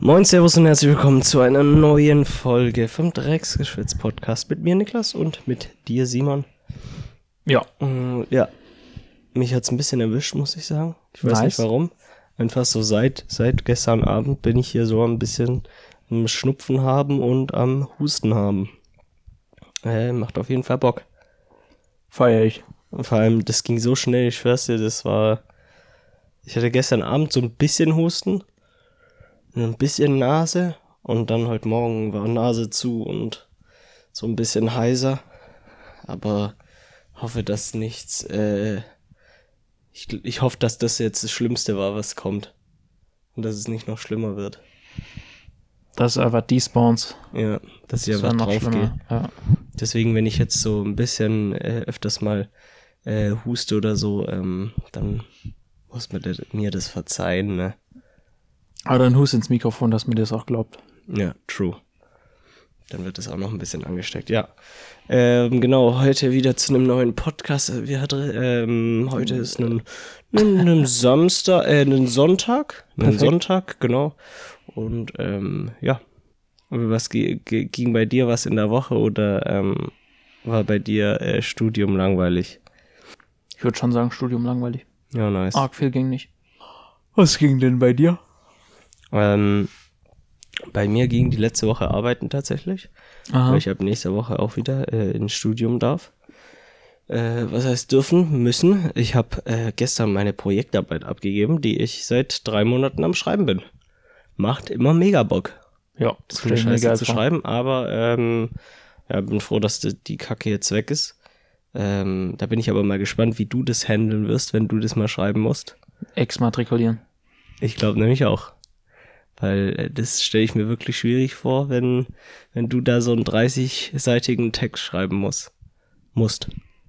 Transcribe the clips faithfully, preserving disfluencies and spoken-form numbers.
Moin, Servus und herzlich willkommen zu einer neuen Folge vom Drecksgeschwitz-Podcast mit mir, Niklas, und mit dir, Simon. Ja. Äh, ja, mich hat's ein bisschen erwischt, muss ich sagen. Ich weiß Nice. nicht warum. Einfach so seit, seit gestern Abend bin ich hier so ein bisschen am Schnupfen haben und am Husten haben. Äh, macht auf jeden Fall Bock. Feier ich. Und vor allem, das ging so schnell, ich schwör's dir, das war... Ich hatte gestern Abend so ein bisschen Husten, ein bisschen Nase und dann heute Morgen war Nase zu und so ein bisschen heiser. Aber hoffe, dass nichts... Äh, ich, ich hoffe, dass das jetzt das Schlimmste war, was kommt. Und dass es nicht noch schlimmer wird. Das ist einfach Despawns. Ja, dass ich Das einfach wär noch drauf gehe. schlimmer. Ja. Deswegen, wenn ich jetzt so ein bisschen äh, öfters mal äh, huste oder so, ähm, dann muss mir, das, mir das verzeihen, ne? Aber dann hust ins Mikrofon, dass mir das auch glaubt. Ja, true. Dann wird das auch noch ein bisschen angesteckt, ja. Ähm, genau, heute wieder zu einem neuen Podcast. Wir hatten, ähm, heute ist ein, ein, ein Samstag, äh, ein Sonntag. Ein Perfekt. Sonntag, genau. Und, ähm, ja. Was ge- ge- ging bei dir was in der Woche oder ähm, war bei dir äh, Studium langweilig? Ich würde schon sagen, Studium langweilig. Ja, nice. Arg viel ging nicht. Was ging denn bei dir? Ähm, bei mir ging die letzte Woche arbeiten tatsächlich. Aha. Weil ich ab nächster Woche auch wieder äh, ins Studium darf. Äh, was heißt dürfen, müssen. Ich habe äh, gestern meine Projektarbeit abgegeben, die ich seit drei Monaten am Schreiben bin. Macht immer mega Bock, Ja, das stell eine ich mir Scheiße geil zu vor. schreiben, aber ähm, ja, bin froh, dass die, die Kacke jetzt weg ist. Ähm, da bin ich aber mal gespannt, wie du das handeln wirst, wenn du das mal schreiben musst. Exmatrikulieren. Ich glaube nämlich auch. Weil äh, das stelle ich mir wirklich schwierig vor, wenn, wenn du da so einen dreißigseitigen Text schreiben musst. musst.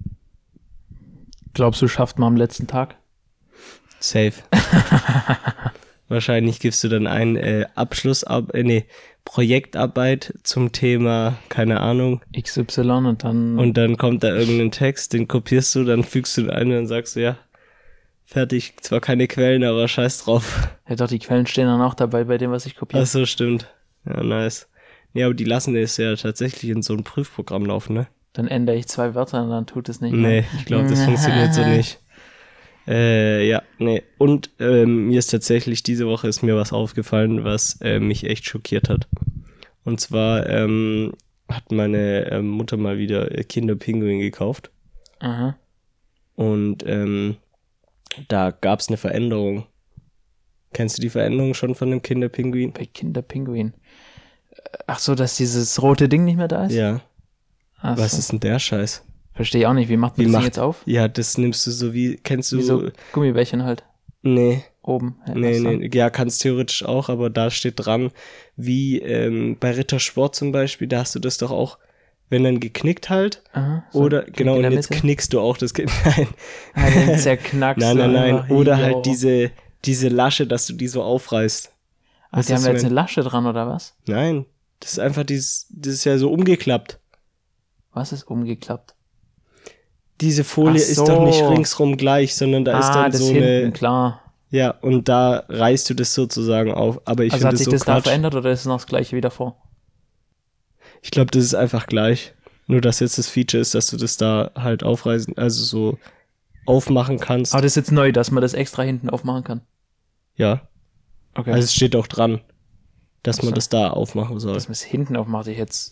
Glaubst du, schafft man am letzten Tag? Safe. Wahrscheinlich gibst du dann ein äh, Abschluss, äh, nee, Projektarbeit zum Thema, keine Ahnung. X Y und dann... Und dann kommt da irgendein Text, den kopierst du, dann fügst du ihn ein und dann sagst du, ja, fertig. Zwar keine Quellen, aber scheiß drauf. Ja doch, die Quellen stehen dann auch dabei bei dem, was ich kopiere. Ach so, stimmt. Ja, nice. Nee, aber die lassen es ja tatsächlich in so ein Prüfprogramm laufen, ne? Dann ändere ich zwei Wörter und dann tut es nicht Nee, mehr. ich glaube, das funktioniert so nicht. Äh, ja, nee. Und ähm, mir ist tatsächlich, diese Woche ist mir was aufgefallen, was äh, mich echt schockiert hat. Und zwar ähm, hat meine ähm, Mutter mal wieder äh, Kinderpinguin gekauft. Aha. Und ähm, da gab's eine Veränderung. Kennst du die Veränderung schon von dem Kinderpinguin? Bei Kinderpinguin. Ach so, dass dieses rote Ding nicht mehr da ist? Ja. Ach Was so. ist denn der Scheiß? Verstehe ich auch nicht. Wie macht man Wie das Ding macht- jetzt auf? Ja, das nimmst du so wie, kennst du... Wie so Gummibärchen halt. Nee. Oben. Ja, Nee, was dann? nee, ja, kannst theoretisch auch, aber da steht dran, wie ähm, bei Rittersport zum Beispiel, da hast du das doch auch, wenn dann geknickt halt, Aha, so oder, Knick genau, in und der jetzt Mitte. knickst du auch das Kind, nein, Ah, den zerknackst nein, du nein, nein, einfach. oder Jo. halt diese, diese Lasche, dass du die so aufreißt. Ach, Weißt die du, haben was da ich jetzt mein? eine Lasche dran, oder was? Nein, das ist einfach dieses, das ist ja so umgeklappt. Was ist umgeklappt? Diese Folie Ach ist so. doch nicht ringsrum gleich, sondern da ist ah, dann das so hinten, eine, klar. ja, und da reißt du das sozusagen auf, aber ich Also finde hat das sich so das da Quatsch. verändert oder ist es noch das gleiche wie davor? Ich glaube, das ist einfach gleich. Nur, dass jetzt das Feature ist, dass du das da halt aufreißen, also so aufmachen kannst. Aber das ist jetzt neu, dass man das extra hinten aufmachen kann. Ja. Okay. Also es steht auch dran, dass man So. das da aufmachen soll. dass man es hinten aufmacht, ich hätte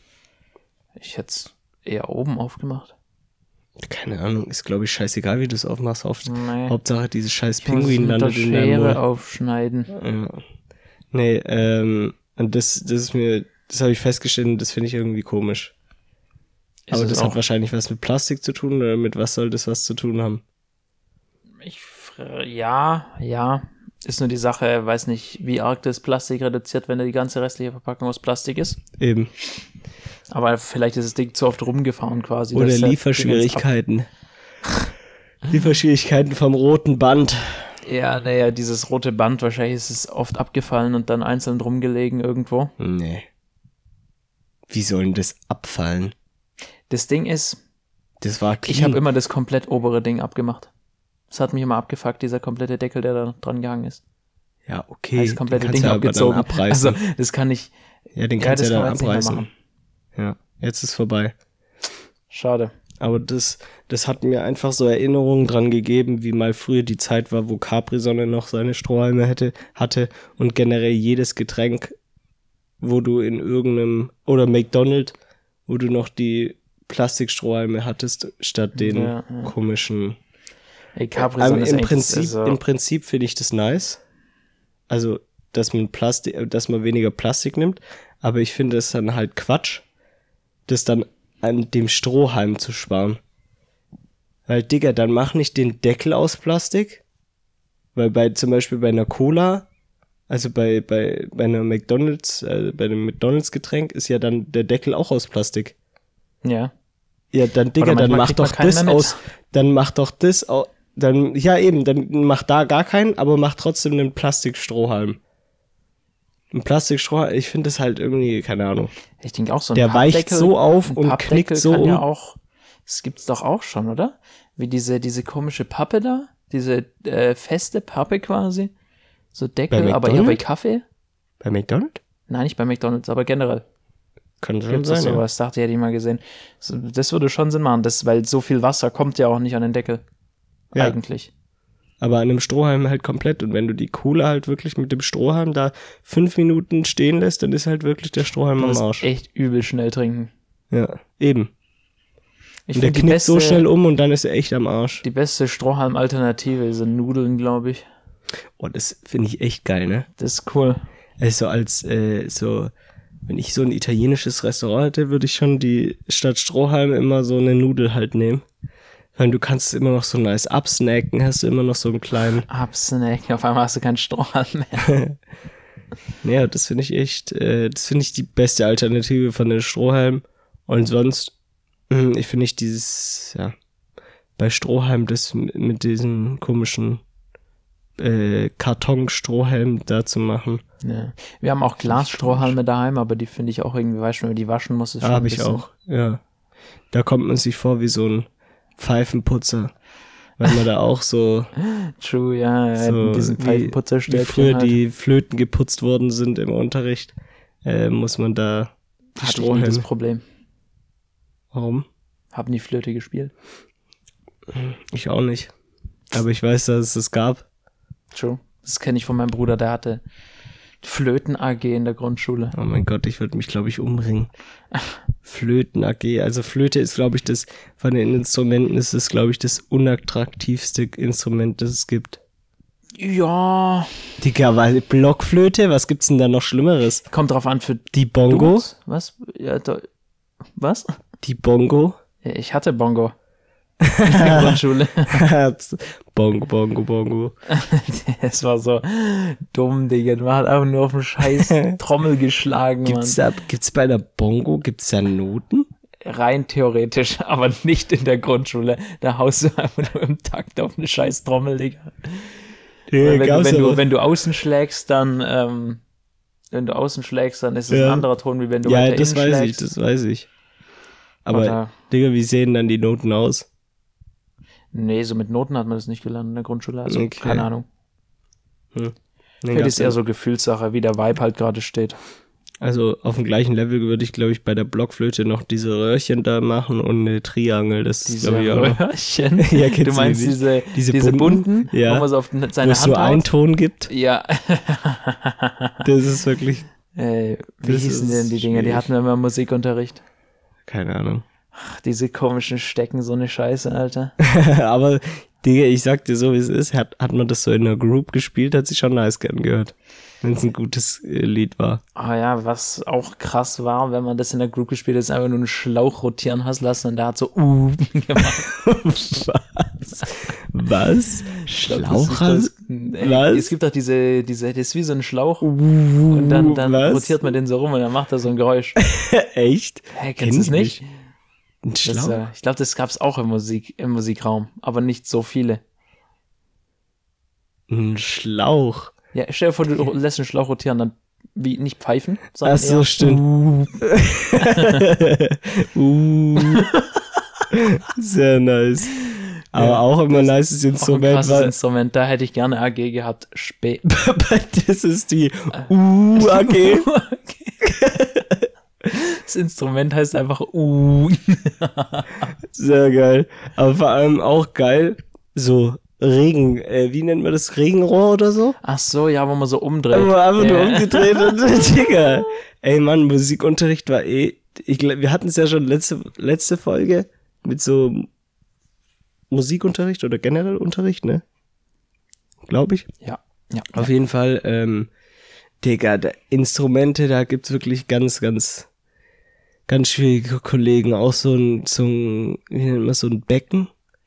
ich hätte es eher oben aufgemacht. Keine Ahnung, ist glaube ich scheißegal, wie du es aufmachst. Auf, Nee. Hauptsache, dieses scheiß Ich muss es Pinguin mit der landet in deinem Schere Mund. aufschneiden. Ja. Nee, ähm, und das, das ist mir, das habe ich festgestellt und das finde ich irgendwie komisch. Ist Aber es das auch. hat wahrscheinlich was mit Plastik zu tun oder mit was soll das was zu tun haben? Ich, fr- ja, ja. Ist nur die Sache, weiß nicht, wie arg das Plastik reduziert, wenn da die ganze restliche Verpackung aus Plastik ist. Eben. Aber vielleicht ist das Ding zu oft rumgefahren quasi. Oder dass der Lieferschwierigkeiten. Lieferschwierigkeiten vom roten Band. Ding jetzt ab- Ja, naja, dieses rote Band, wahrscheinlich ist es oft abgefallen und dann einzeln rumgelegen irgendwo. Nee. Wie soll denn das abfallen? Das Ding ist, Das war clean. ich habe immer das komplett obere Ding abgemacht. Das hat mich immer abgefuckt, dieser komplette Deckel, der da dran gehangen ist. Ja, okay. Heißt komplette den kannst Ding du aber abgezogen. dann abreißen. Also, das kann ich. Ja, den Ja, kannst das du ja kann dann man jetzt nicht mehr abreißen. machen. Ja, jetzt ist vorbei. Schade. Aber das, das hat mir einfach so Erinnerungen dran gegeben, wie mal früher die Zeit war, wo Capri-Sonne noch seine Strohhalme hätte, hatte und generell jedes Getränk, wo du in irgendeinem, oder McDonald's, wo du noch die Plastikstrohhalme hattest, statt den Ja, ja. komischen. Ey, Capri Aber ist im echt, Prinzip, also, im Prinzip finde ich das nice. Also, dass man Plastik, dass man weniger Plastik nimmt, aber ich finde es dann halt Quatsch, das dann an dem Strohhalm zu sparen. Weil, Digga, dann mach nicht den Deckel aus Plastik, weil bei, zum Beispiel bei einer Cola, also bei, bei, bei einer McDonald's, äh, bei einem McDonald's-Getränk ist ja dann der Deckel auch aus Plastik. ja. Ja, dann, Digga, Oder dann manchmal mach kriegt man doch keinen das mehr mit. aus, dann mach doch das aus, dann, ja eben, dann mach da gar keinen, aber mach trotzdem einen Plastikstrohhalm. Ein Plastikstrohhalm, ich finde das halt irgendwie, keine Ahnung. Ich denke auch so ein Der weicht Pappdeckel- so auf ein und Pappdeckel knickt so kann ja um. auch, das gibt's doch auch schon, oder? Wie diese, diese komische Pappe da, diese äh, feste Pappe quasi. So Deckel, Bei aber eher bei McDonald's? Kaffee. Bei McDonald's? Nein, nicht bei McDonald's, aber generell. Kann schon Gibt's das sein, ja. sowas? Dachte, hätte ich mal gesehen. So, das würde schon Sinn machen, das, weil so viel Wasser kommt ja auch nicht an den Deckel. Ja. Eigentlich. Aber an einem Strohhalm halt komplett. Und wenn du die Cola halt wirklich mit dem Strohhalm da fünf Minuten stehen lässt, dann ist halt wirklich der Strohhalm Man am muss Arsch. echt übel schnell trinken. Ja, eben. Ich Und der finde, die knickt beste, so schnell um und dann ist er echt am Arsch. die beste Strohhalm-Alternative sind Nudeln, glaube ich. Oh, das finde ich echt geil, ne? Das ist cool. Also als, äh, so, wenn ich so ein italienisches Restaurant hätte, würde ich schon die statt Strohhalm immer so eine Nudel halt nehmen. Weil du kannst immer noch so nice absnacken, hast du immer noch so einen kleinen. Absnacken, auf einmal hast du keinen Strohhalm mehr. Ja, das finde ich echt, äh, das finde ich die beste Alternative von den Strohhalmen. Und sonst, mh, ich finde ich dieses, ja, bei Strohhalm das mit, mit diesen komischen äh, Kartonstrohhalm da zu machen. Ja. Wir haben auch Glasstrohhalme daheim, aber die finde ich auch irgendwie, weißt du, wenn man die waschen muss, ist Ah, schon habe ein ich bisschen- auch, ja. Da kommt man sich vor wie so ein Pfeifenputzer. Weil man da auch so, True, ja, ja so diesen wie, wie Pfeifenputzerstäbchen früher halt. die Flöten geputzt worden sind im Unterricht, äh, muss man da die Hatte ich nie das Strohhalme. Problem. Warum? Hab nie Flöte gespielt. Ich auch nicht. Aber ich weiß, dass es das gab. True. Das kenne ich von meinem Bruder, der hatte Flöten-A G in der Grundschule. Oh mein Gott, ich würde mich, glaube ich, umbringen. Flöten-A G. Also Flöte ist, glaube ich, das, von den Instrumenten ist es, glaube ich, das unattraktivste Instrument, das es gibt. Ja, Digga, weil Blockflöte, was gibt's denn da noch Schlimmeres? kommt drauf an für Die Bongo? Dudes. Was? Ja, da, was? Die Bongo? Ja, ich hatte Bongo in der Grundschule. Bongo, Bongo, Bongo. Es war so dumm, Digga. Man hat einfach nur auf den scheiß Trommel geschlagen, Mann. Gibt's da, gibt's bei der Bongo, gibt's da Noten? Rein theoretisch, aber nicht in der Grundschule. Da haust du einfach nur im Takt auf eine scheiß Trommel, Digga. Weil wenn, du, wenn, du, wenn du außen schlägst, dann ähm, wenn du außen schlägst, dann ist es Ja. ein anderer Ton, wie wenn du Ja, weiter das innen weiß schlägst. ich, das weiß ich. Aber, Oder- Digga, wie sehen dann die Noten aus? Nee, so mit Noten hat man das nicht gelernt in der Grundschule. Also Okay. keine Ahnung. Hm. Nee, Vielleicht gab's ist eher so Gefühlssache, wie der Vibe halt gerade steht. Also auf dem gleichen Level würde ich, glaube ich, bei der Blockflöte noch diese Röhrchen da machen und eine Triangel. Das ist, Diese glaube ich, auch noch, Röhrchen. Ja, kennst du du meinst die nicht? diese, Diese diese, bunten, bunten? Ja. wo man so auf wo seine es Hand nur einen haut? Ton gibt. Ja. Das ist wirklich, Ey, wie Das hießen ist denn die Dinger? Die schwierig. hatten wir immer im Musikunterricht. keine Ahnung. Ach, diese komischen Stecken, so eine Scheiße, Alter. Aber, Digga, ich sag dir so, wie es ist, hat, hat man das so in einer Group gespielt, hat sich schon nice gern gehört. Wenn es ein gutes äh, Lied war. Aber ja, was auch krass war, wenn man das in der Group gespielt hat, ist einfach nur einen Schlauch rotieren hast lassen und der hat so uh gemacht. Was? Was? Schlauch? Das, ey, Was? Es gibt doch diese, diese, das ist wie so ein Schlauch und dann, dann Was? rotiert man den so rum und dann macht er so ein Geräusch. Echt? Hä, Kenn kennst du es ich nicht? Ein Das, Schlauch? äh, ich glaube, das gab es auch im Musik, im Musikraum, aber nicht so viele. Ein Schlauch. Ja, stell dir vor, du lässt einen Schlauch rotieren, dann wie nicht pfeifen, sondern Ach so, eher, stimmt. uh. Sehr nice. Aber ja, auch immer ein nices Instrument. Auch ein krasses Instrument, da hätte ich gerne A G gehabt. Spä- das ist die U-A G. Das Instrument heißt einfach U. Sehr geil. Aber vor allem auch geil, so Regen, äh, wie nennt man das? Regenrohr oder so? Ach so, ja, wo man so umdreht. Wo man einfach yeah. nur umgedreht und Digga. Ey Mann, Musikunterricht war eh, ich glaub, wir hatten es ja schon letzte, letzte Folge mit so Musikunterricht oder generell Unterricht, ne? Glaube ich. Ja. ja. Auf jeden Fall, ähm, Digga, da, Instrumente, da gibt's wirklich ganz, ganz, ganz schwierige Kollegen. Auch so ein, so ein, wie nennt man so ein Becken?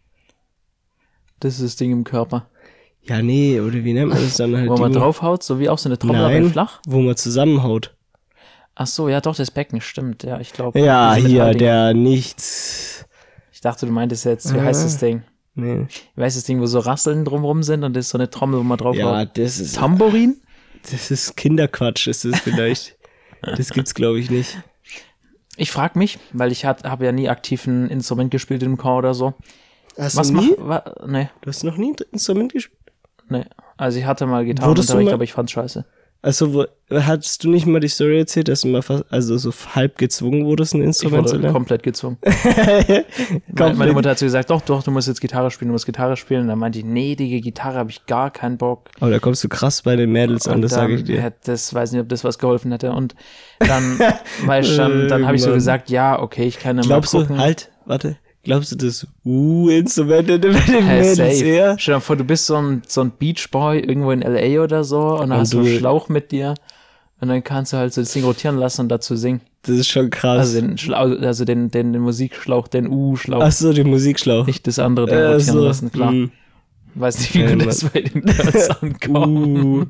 Das ist das Ding im Körper. Ja, nee, oder wie nennt man das dann halt? Wo man draufhaut, so wie auch so eine Trommel, aber flach? Wo man zusammenhaut. Ach so, ja doch, das Becken, stimmt, ja, ich glaube. Ja, hier, der nichts. Ich dachte, du meintest jetzt, wie ah, heißt das Ding? Nee. Wie heißt das Ding, wo so Rasseln drumrum sind und das ist so eine Trommel, wo man draufhaut? Ja, das ist... Tambourin? Das ist Kinderquatsch, ist das vielleicht. Das gibt's, glaube ich, nicht. Ich frage mich, weil ich habe ja nie aktiv ein Instrument gespielt im Chor oder so. Hast Was du nie? Mach, wa, nee. Du hast noch nie ein Instrument gespielt? Nee. Also ich hatte mal Gitarrenunterricht, aber ich fand's scheiße. Also, wo, hattest du nicht mal die Story erzählt, dass du mal fast, also so halb gezwungen wurdest, ein Instrument zu lernen? Ich wurde komplett gezwungen. komplett. Meine Mutter hat so gesagt, doch, doch, du musst jetzt Gitarre spielen, du musst Gitarre spielen. Und dann meinte ich, nee, die Gitarre habe ich gar keinen Bock. Aber da kommst du krass bei den Mädels an, das sage ich dir. Hätte, das weiß nicht, ob das was geholfen hätte. Und dann, weißt du, dann, dann habe ich so gesagt, ja, okay, ich kann ja Glaubst mal gucken. Du, halt, warte. Glaubst du, das Uh-Instrumente bei den hey, Mädels eher? Stell dir vor, du bist so ein, so ein Beachboy irgendwo in L A oder so und dann und hast du einen Schlauch mit dir und dann kannst du halt so das Ding rotieren lassen und dazu singen. Das ist schon krass. Also den, Schlau- also den, den, den Musikschlauch, den U-Schlauch. Ach so, den Musikschlauch. Nicht das andere, den äh, rotieren so. lassen, klar. Mm. Weiß nicht, wie ja, gut das bei den Girls ankommt. uh.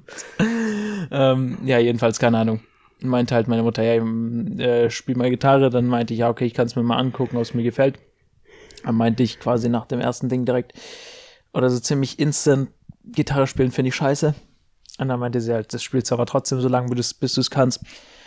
ähm, ja, jedenfalls, keine Ahnung. Meinte halt meine Mutter, ja, äh, spiel mal Gitarre. Dann meinte ich, ja, okay, ich kann es mir mal angucken, ob es mir gefällt. Dann meinte ich quasi nach dem ersten Ding direkt, oder so ziemlich instant, Gitarre spielen finde ich scheiße. Und dann meinte sie halt, das spielst du aber trotzdem so lange, bis du es kannst.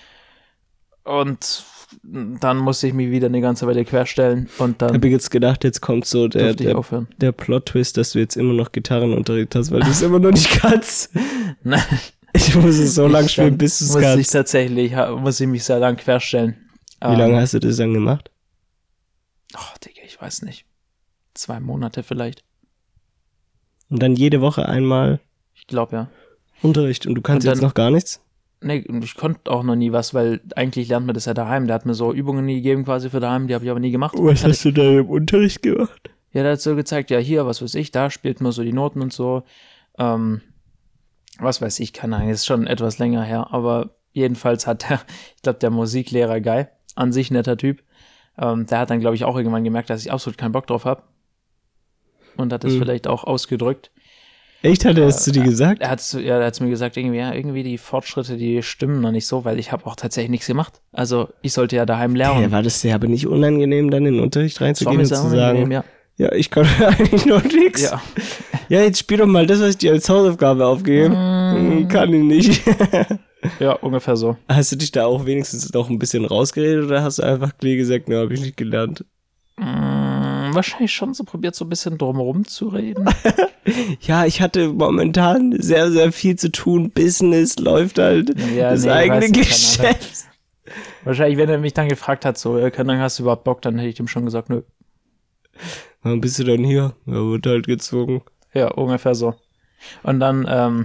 Und dann musste ich mich wieder eine ganze Weile querstellen und dann... Ich habe jetzt gedacht, jetzt kommt so der, der, aufhören. der Plot-Twist, dass du jetzt immer noch Gitarrenunterricht hast, weil du es immer noch nicht kannst. Nein. Ich muss es so lange spielen, bis du es kannst. Muss ich tatsächlich, muss ich mich sehr lang querstellen. Wie um, lange hast du das dann gemacht? Oh, Digga, ich weiß nicht. Zwei Monate vielleicht. Und dann jede Woche einmal? Ich glaube, ja. Unterricht. Und du kannst und dann, jetzt noch gar nichts? Nee, ich konnte auch noch nie was, weil eigentlich lernt man das ja daheim. Der hat mir so Übungen nie gegeben quasi für daheim, die habe ich aber nie gemacht. Was hast du da im Unterricht gemacht? Ja, der hat so gezeigt, ja hier, was weiß ich, da spielt man so die Noten und so. Ähm, was weiß ich, keine Ahnung, ist schon etwas länger her. Aber jedenfalls hat der, ich glaube, der Musiklehrer Guy, an sich netter Typ, Ähm, der hat dann, glaube ich, auch irgendwann gemerkt, dass ich absolut keinen Bock drauf habe. Und hat es mhm. vielleicht auch ausgedrückt. Echt? Hat er es äh, zu dir gesagt? Er hat es ja, mir gesagt, irgendwie, ja, irgendwie die Fortschritte, die stimmen noch nicht so, weil ich habe auch tatsächlich nichts gemacht. Also ich sollte ja daheim lernen. Ja, war das dir aber nicht unangenehm, dann in den Unterricht reinzugehen und zu sagen, ja. ja, ich kann eigentlich noch nichts. Ja. ja, jetzt spiel doch mal das, was ich dir als Hausaufgabe aufgegeben. Mm. Kann ich nicht. Ja, ungefähr so. Hast du dich da auch wenigstens noch ein bisschen rausgeredet oder hast du einfach gleich gesagt, ne, hab ich nicht gelernt? Mm, wahrscheinlich schon so probiert, so ein bisschen drumherum zu reden. Ja, ich hatte momentan sehr, sehr viel zu tun. Business läuft halt, ja, das nee, eigene Geschäft. Wahrscheinlich, wenn er mich dann gefragt hat, so, dann hast du überhaupt Bock, dann hätte ich dem schon gesagt, nö. Warum bist du dann hier? Er wurde halt gezwungen. Ja, ungefähr so. Und dann,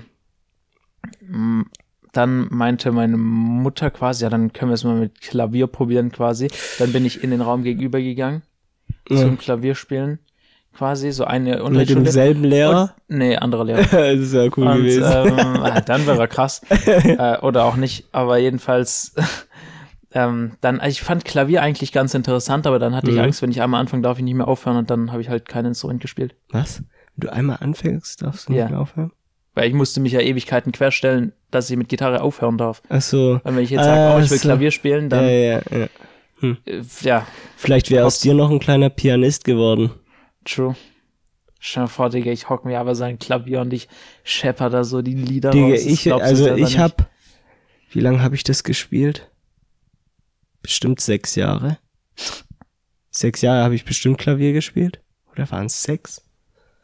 ähm, dann meinte meine Mutter quasi, ja, dann können wir es mal mit Klavier probieren quasi. Dann bin ich in den Raum gegenüber gegangen, ja. zum Klavierspielen quasi, so eine Unterrichtsstunde. Mit demselben Lehrer? Und, nee, anderer Lehrer. Das ist ja cool und, gewesen. Ähm, dann wäre er krass. äh, oder auch nicht, aber jedenfalls, ähm, dann, also ich fand Klavier eigentlich ganz interessant, aber dann hatte mhm. ich Angst, wenn ich einmal anfange, darf ich nicht mehr aufhören und dann habe ich halt kein Instrument gespielt. Was? Wenn du einmal anfängst, darfst du ja. nicht mehr aufhören? Weil ich musste mich ja Ewigkeiten querstellen, dass ich mit Gitarre aufhören darf. Ach so. Und wenn ich jetzt sage, oh, ich will so. Klavier spielen, dann... Ja, ja, ja. Hm. Äh, ja. Vielleicht wäre aus dir noch ein kleiner Pianist geworden. True. Stell dir vor, Digga, ich hock mir aber sein Klavier und ich schepper da so die Lieder Digga, raus. ich, also ich hab... Wie lange habe ich das gespielt? Bestimmt sechs Jahre. Sechs Jahre habe ich bestimmt Klavier gespielt. Oder waren es sechs?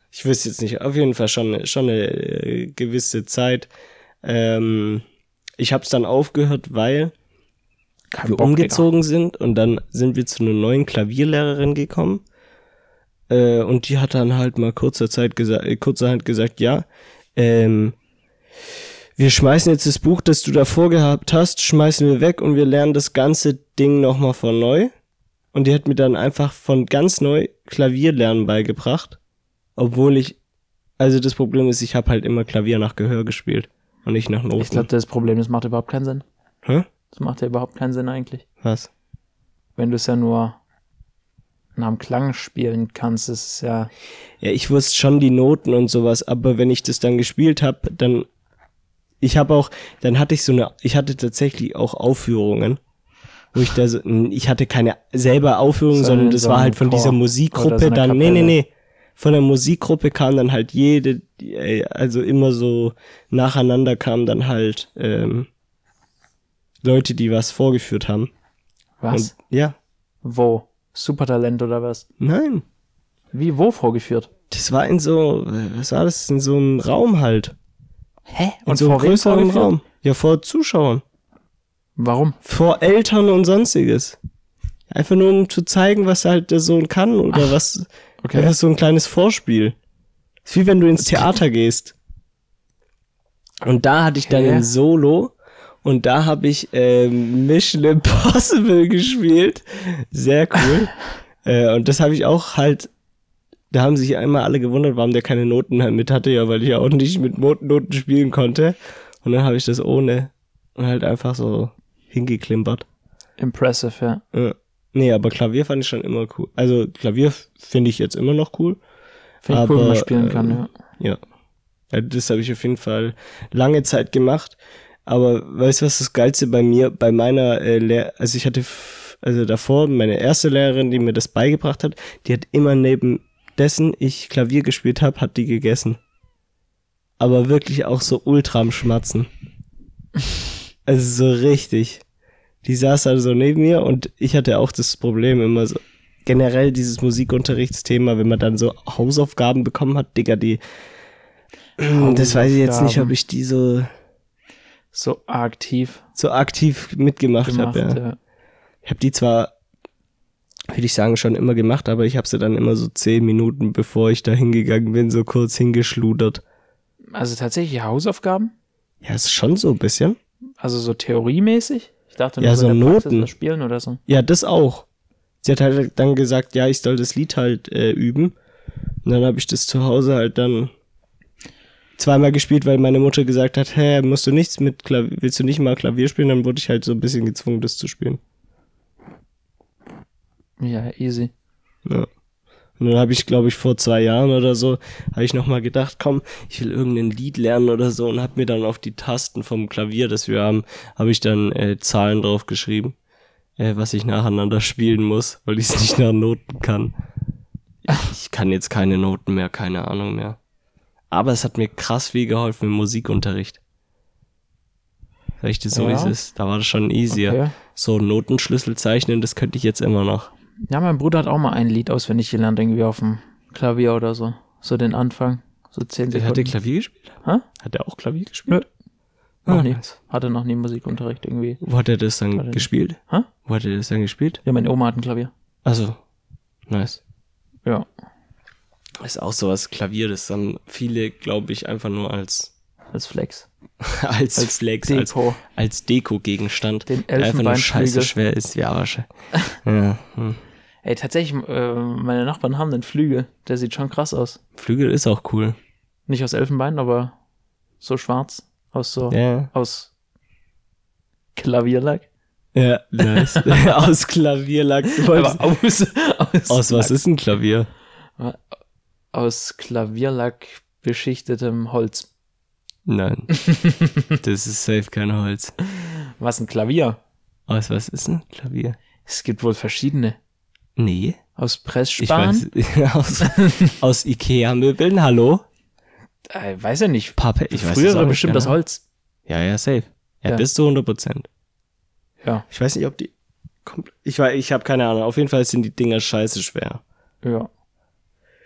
Ich wüsste jetzt nicht, auf jeden Fall schon, schon eine äh, gewisse Zeit. Ähm, ich habe es dann aufgehört, weil Kein wir Bock, umgezogen sind und dann sind wir zu einer neuen Klavierlehrerin gekommen. Äh, und die hat dann halt mal kurzer Zeit gesagt, äh, kurzerhand gesagt, ja, ähm, wir schmeißen jetzt das Buch, das du davor gehabt hast, schmeißen wir weg und wir lernen das ganze Ding nochmal von neu. Und die hat mir dann einfach von ganz neu Klavierlernen beigebracht. Obwohl ich, also das Problem ist, ich habe halt immer Klavier nach Gehör gespielt und nicht nach Noten. Ich glaube, das Problem, das macht überhaupt keinen Sinn. Hä? Das macht ja überhaupt keinen Sinn eigentlich. Was? Wenn du es ja nur nach dem Klang spielen kannst, ist es ja... Ja, ich wusste schon die Noten und sowas, aber wenn ich das dann gespielt habe, dann, ich habe auch, dann hatte ich so eine, ich hatte tatsächlich auch Aufführungen, wo ich da so, ich hatte keine selber Aufführungen, So sondern ein- das so war ein halt von Chor dieser oder Musikgruppe so eine dann, nee, nee, Kapelle. nee, von der Musikgruppe kam dann halt jede, die, äh, also immer so nacheinander kamen dann halt ähm, Leute, die was vorgeführt haben. Was? Und, ja, Wo? Supertalent oder was? nein, Wie, wo vorgeführt? das war in so, äh, was war das, in so einem Raum halt. Hä? In Und so einem vor wem größeren vorgeführt? Raum. Ja, vor Zuschauern. Warum? Vor Eltern und sonstiges. Einfach nur, um zu zeigen, was halt der Sohn kann oder was, Okay. einfach so ein kleines Vorspiel. Ist wie wenn du ins Theater gehst. Und da hatte ich dann Okay. ein Solo und da habe ich ähm, Mission Impossible gespielt. Sehr cool. äh, und das habe ich auch halt, da haben sich einmal alle gewundert, warum der keine Noten halt mit hatte, ja, weil ich ja auch nicht mit Noten spielen konnte. Und dann habe ich das ohne und halt einfach so hingeklimpert. Impressive, ja. Ja. Nee, aber Klavier fand ich schon immer cool. Also Klavier finde ich jetzt immer noch cool. Finde ich cool, wenn man Aber, spielen kann, ähm, ja. Ja. ja das habe ich auf jeden Fall lange Zeit gemacht. Aber weißt du, was das Geilste bei mir, bei meiner äh, Lehr... Also ich hatte, f- also davor, meine erste Lehrerin, die mir das beigebracht hat, die hat immer neben dessen ich Klavier gespielt habe, hat die gegessen. Aber wirklich auch so ultra am Schmatzen. Also so richtig. Die saß also neben mir und ich hatte auch das Problem immer so, generell dieses Musikunterrichtsthema, wenn man dann so Hausaufgaben bekommen hat, Digga, die, das weiß ich jetzt nicht, ob ich die so, So aktiv so aktiv mitgemacht gemacht, habe. Ja. ja. Ich habe die zwar, würde ich sagen, schon immer gemacht, aber ich habe sie dann immer so zehn Minuten, bevor ich da hingegangen bin, so kurz hingeschludert. Also tatsächlich Hausaufgaben? Ja, ist schon so ein bisschen. Also so theoriemäßig? Ich dachte Ja, nur so in der Praxis Noten. das Spielen oder so. Ja, das auch. Sie hat halt dann gesagt, ja, ich soll das Lied halt äh, üben. Und dann habe ich das zu Hause halt dann zweimal gespielt, weil meine Mutter gesagt hat, hä, musst du nichts mit Klavier, willst du nicht mal Klavier spielen? Dann wurde ich halt so ein bisschen gezwungen, das zu spielen. Ja, easy. Ja. Und dann habe ich, glaube ich, vor zwei Jahren oder so, habe ich nochmal gedacht, komm, ich will irgendein Lied lernen oder so und habe mir dann auf die Tasten vom Klavier, das wir haben, habe ich dann äh, Zahlen drauf geschrieben, äh, was ich nacheinander spielen muss, weil ich es nicht nach Noten kann. Ich kann jetzt keine Noten mehr, keine Ahnung mehr. Aber es hat mir krass viel geholfen im Musikunterricht. Sag ich dir so, wie es Ja. ist. Da war das schon easier. Okay. So Notenschlüssel zeichnen, das könnte ich jetzt immer noch. Ja, mein Bruder hat auch mal ein Lied auswendig gelernt, irgendwie auf dem Klavier oder so. So den Anfang. So zehn Der Sekunden. hat der Klavier gespielt? Hä? Hat er auch Klavier gespielt? Noch Ah, nie. nice. Hatte noch nie Musikunterricht irgendwie. Wo hat er das dann Warte. gespielt? Hä? Wo hat er das dann gespielt? Ja, meine Oma hat ein Klavier. Also, nice. Ja. Ist auch sowas, Klavier, das dann viele, glaube ich, einfach nur als Als Flex. als, Als Flex, als, Deko. als Deko-Gegenstand, Den der einfach nur scheiße Elfenbeinflügel. schwer ist. Ja, wahrscheinlich. ja, hm. Ey, tatsächlich, äh, meine Nachbarn haben einen Flügel. Der sieht schon krass aus. Flügel ist auch cool. Nicht aus Elfenbein, aber so schwarz. Aus so, Ja, aus Klavierlack. ja, nice. Aus Klavierlack. Du wolltest- Aber aus, aus, Aus was ist ein Klavier? Aus Klavierlack beschichtetem Holz. Nein. Das ist safe kein Holz. Was, ein Klavier? Aus was ist ein Klavier? Es gibt wohl verschiedene. Nee. Aus Ich Pressspan? weiß, aus, aus Ikea-Möbeln, hallo? Äh, weiß ja nicht. Pappe, ich weiß es Früher auch nicht bestimmt genau. das Holz. Ja, ja, safe. Ja, Ja. bis zu hundert Prozent. Ja, Ich weiß nicht, ob die... kommt- Ich, weiß- ich habe keine Ahnung. Auf jeden Fall sind die Dinger scheiße schwer. ja.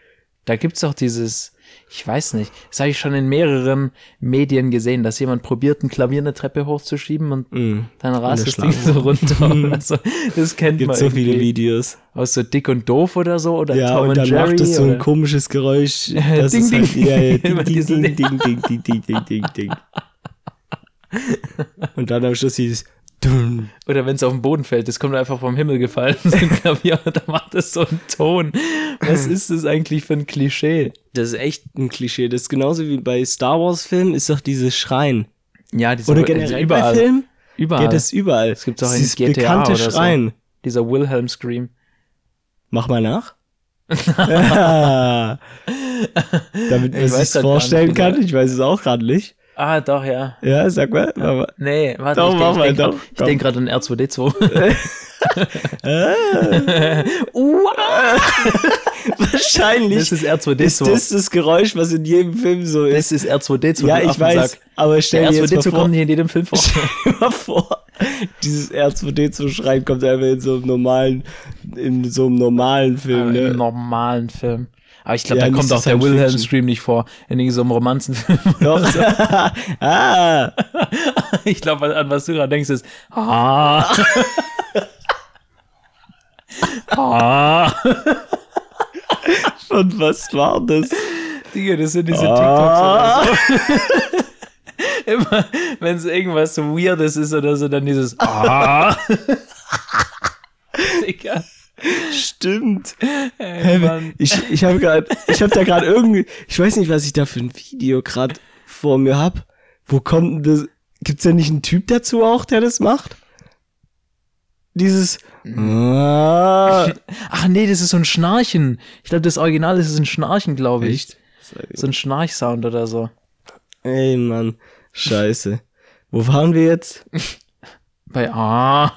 Da gibt's auch dieses, ich weiß nicht, das habe ich schon in mehreren Medien gesehen, dass jemand probiert, ein Klavier eine Treppe hochzuschieben und mm. dann rast das Ding so runter. Also, das kennt Gibt man so viele Videos. Aus so Dick und Doof oder so oder ja, Tom und dann Jerry. macht es so oder? ein komisches Geräusch. Das ding, ist ding. Halt, ja, ja, ding, ding, ding, ding, ding, ding, ding, ding, ding, ding. Und dann am Schluss dieses Dun. Oder wenn es auf den Boden fällt, das kommt einfach vom Himmel gefallen, so ein Klavier, und da macht es so einen Ton. Was ist das eigentlich für ein Klischee? Das ist echt ein Klischee. Das ist genauso wie bei Star Wars Filmen, ist doch dieses Schreien. Ja, diese, oder generell überall. Bei Filmen überall. Geht es überall. Es gibt auch in G T A bekannte oder Schreien. So. Dieser Wilhelm Scream. Mach mal nach. ja. Damit man sich vorstellen kann. Ich weiß es auch gerade nicht. Ah, doch, ja. Ja, sag mal. Ja. Nee, warte, doch, ich mach mal, denk, doch. Ich denke gerade an R zwei D zwei. Wahrscheinlich. Das ist R zwei D zwei. Ist das das Geräusch, was in jedem Film so ist? Das ist R zwei D zwei. Ja, ich weiß. Aber stell dir jetzt mal vor. kommt nicht in jedem Film vor. Stell dir mal vor, dieses R zwei D zwei Schreien kommt einfach in so einem normalen, in so einem normalen Film, aber ne? Im normalen Film. Aber ich glaube, Ja, da kommt auch der Science Wilhelm Fiction. Scream nicht vor. In so einem Romanzenfilm. Doch. So. ah. Ich glaube, an was du gerade denkst, ist ah. ah. Und was war das? Digga, das sind diese ah. TikToks oder so. Immer, wenn es irgendwas so Weirdes ist oder so, dann dieses ah. Digga. Stimmt. Ey, Mann. ich ich habe gerade, ich habe da gerade irgendwie, ich weiß nicht, was ich da für ein Video gerade vor mir hab. Wo kommt denn das? Gibt's da nicht einen Typ dazu auch, der das macht? Dieses. Ah. Ach nee, das ist so ein Schnarchen. Ich glaube, das Original ist ein Schnarchen, glaube ich. Echt? So ein Schnarchsound oder so. Ey, Mann. Scheiße. Wo waren wir jetzt? Bei Ah.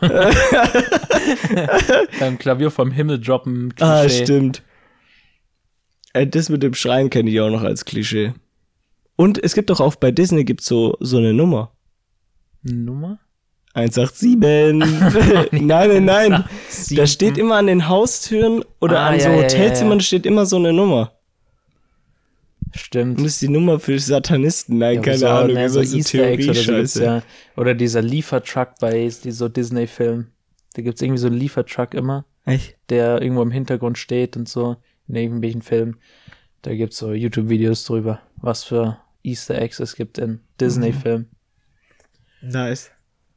Beim Klavier vom Himmel droppen. Klischee. Ah, stimmt. Äh, das mit dem Schreien kenne ich auch noch als Klischee. Und es gibt doch auch bei Disney gibt's so, so eine Nummer. Nummer? eins acht sieben. nein, nein, nein. Da steht immer an den Haustüren oder ah, an ja, so ja, Hotelzimmern ja, ja. steht immer so eine Nummer. Stimmt. Und das ist die Nummer für Satanisten. Nein, ja, keine so, Ahnung. Ne, Das so ist so Easter Eggs oder so gibt's Theorie-Scheiße. ja. Oder dieser Liefertruck bei die so Disney-Film. Da gibt's irgendwie so einen Liefertruck immer, Echt? der irgendwo im Hintergrund steht und so. In irgendwelchen Filmen. Da gibt's so YouTube-Videos drüber, was für Easter Eggs es gibt in Disney-Filmen. Nice.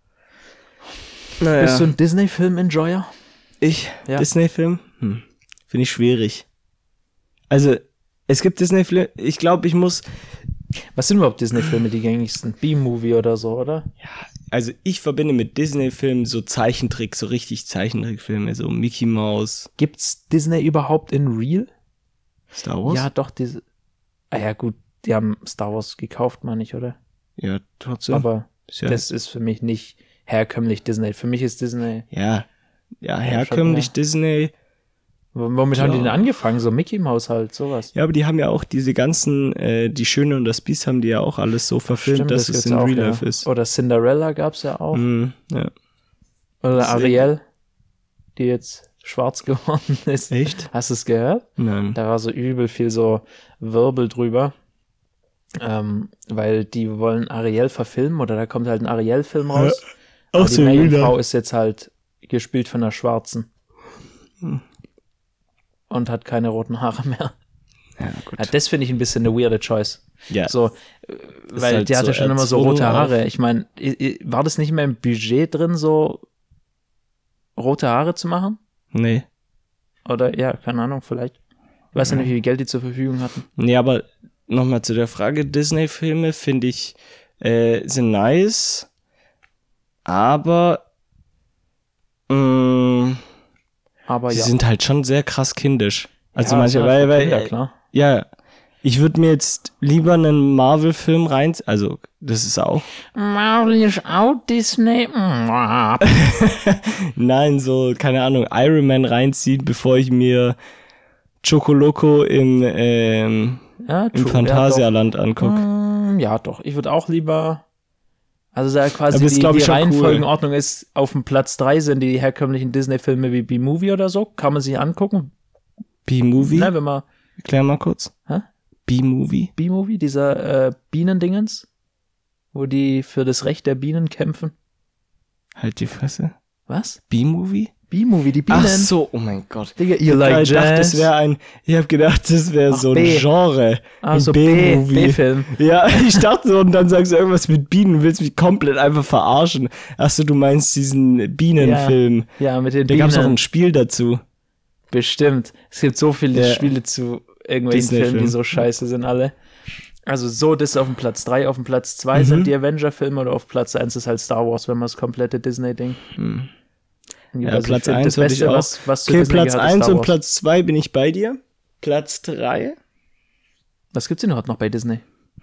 Naja. Bist du ein Disney-Film-Enjoyer? Ich? Ja. Disney-Film? Hm. Finde ich schwierig. Also, es gibt Disney-Filme, ich glaube, ich muss... Was sind überhaupt Disney-Filme, die gängigsten? B-Movie oder so, oder? Ja, also ich verbinde mit Disney-Filmen so Zeichentrick, so richtig Zeichentrickfilme, so Mickey Mouse. Gibt's Disney überhaupt in Real? Star Wars? Ja, doch, diese... Ah ja, gut, die haben Star Wars gekauft, meine ich, oder? Ja, trotzdem. Aber ja. das ist für mich nicht herkömmlich Disney. Für mich ist Disney... Ja, ja, herkömmlich schon, ja. Disney... Womit Klar. haben die denn angefangen? So Mickey Mouse halt, sowas. Ja, aber die haben ja auch diese ganzen, äh, die Schöne und das Biest haben die ja auch alles so verfilmt, Stimmt, dass das es gibt's in auch, Real ja. Life ist. Oder Cinderella gab's ja auch. Mm, ja. Oder Deswegen. Ariel, die jetzt schwarz geworden ist. Echt? Hast du es gehört? Nein. Da war so übel viel so Wirbel drüber. Ähm, weil die wollen Ariel verfilmen oder da kommt halt ein Ariel-Film raus. Ja, auch Aber die so Meerjungfrau wieder. ist jetzt halt gespielt von einer Schwarzen. Hm. Und hat keine roten Haare mehr. Ja, gut. Ja, das finde ich ein bisschen eine weirde Choice. Ja. So, äh, weil halt die hatte so schon immer so erzwungen rote auch. Haare. Ich meine, war das nicht mehr im Budget drin, so rote Haare zu machen? Nee. Oder, ja, keine Ahnung, vielleicht. Ich weiß ja nicht, wie viel Geld die zur Verfügung hatten. Nee, aber nochmal zu der Frage, Disney-Filme finde ich, äh, sind nice, aber mh, Aber sie ja. sind halt schon sehr krass kindisch. Also ja, manche, ja, weil, für weil, Kinder, klar. ja, ich würde mir jetzt lieber einen Marvel-Film rein, also das ist auch, Marvel ist auch Disney. nein, so, keine Ahnung, Iron Man reinziehen, bevor ich mir Chocoloco im, ähm, Ja, im true, Phantasialand angucke. Ja, doch. Mm, ja, doch. Ich würde auch lieber. Also da quasi Aber ist, die, glaub die ich, schon Reihenfolgenordnung ist, auf dem Platz drei sind die herkömmlichen Disney-Filme wie B-Movie oder so. Kann man sich angucken. B-Movie? Ne, wenn man Erklär mal kurz. Hä? B-Movie? B-Movie, dieser äh, Bienendingens, wo die für das Recht der Bienen kämpfen. Halt die Fresse. Was? B-Movie? B-Movie, die Bienen. Ach so, oh mein Gott. Digga, ihr like ich dachte, das wäre ein, ich habe gedacht, das wäre so ein B. Genre. Ah, so B-Movie. B, B-Film. Ja, ich dachte so, und dann sagst du irgendwas mit Bienen, willst mich komplett einfach verarschen. Ach so, du meinst diesen Bienenfilm. Ja, ja, mit den Da Bienen. gab's auch ein Spiel dazu. Bestimmt. Es gibt so viele Der Spiele zu irgendwelchen Disney-Film. Filmen, die so scheiße sind alle. Also so, das ist auf dem Platz drei. Auf dem Platz zwei Mhm. sind die Avenger-Filme oder auf Platz eins ist halt Star Wars, wenn man das komplette Disney-Ding. Hm. Ja, Ja, also Platz ich find, eins das würde ich Beste, auch. was, was zu Okay, Disney Platz gehört, ist eins Star und Wars. Platz zwei bin ich bei dir. Platz drei. Was gibt's denn überhaupt noch bei Disney?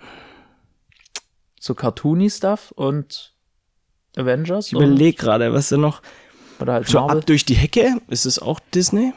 So Cartoony-Stuff und Avengers? Ich überlege gerade, was da noch. Und, oder halt So Marvel. ab durch die Hecke, ist es auch Disney?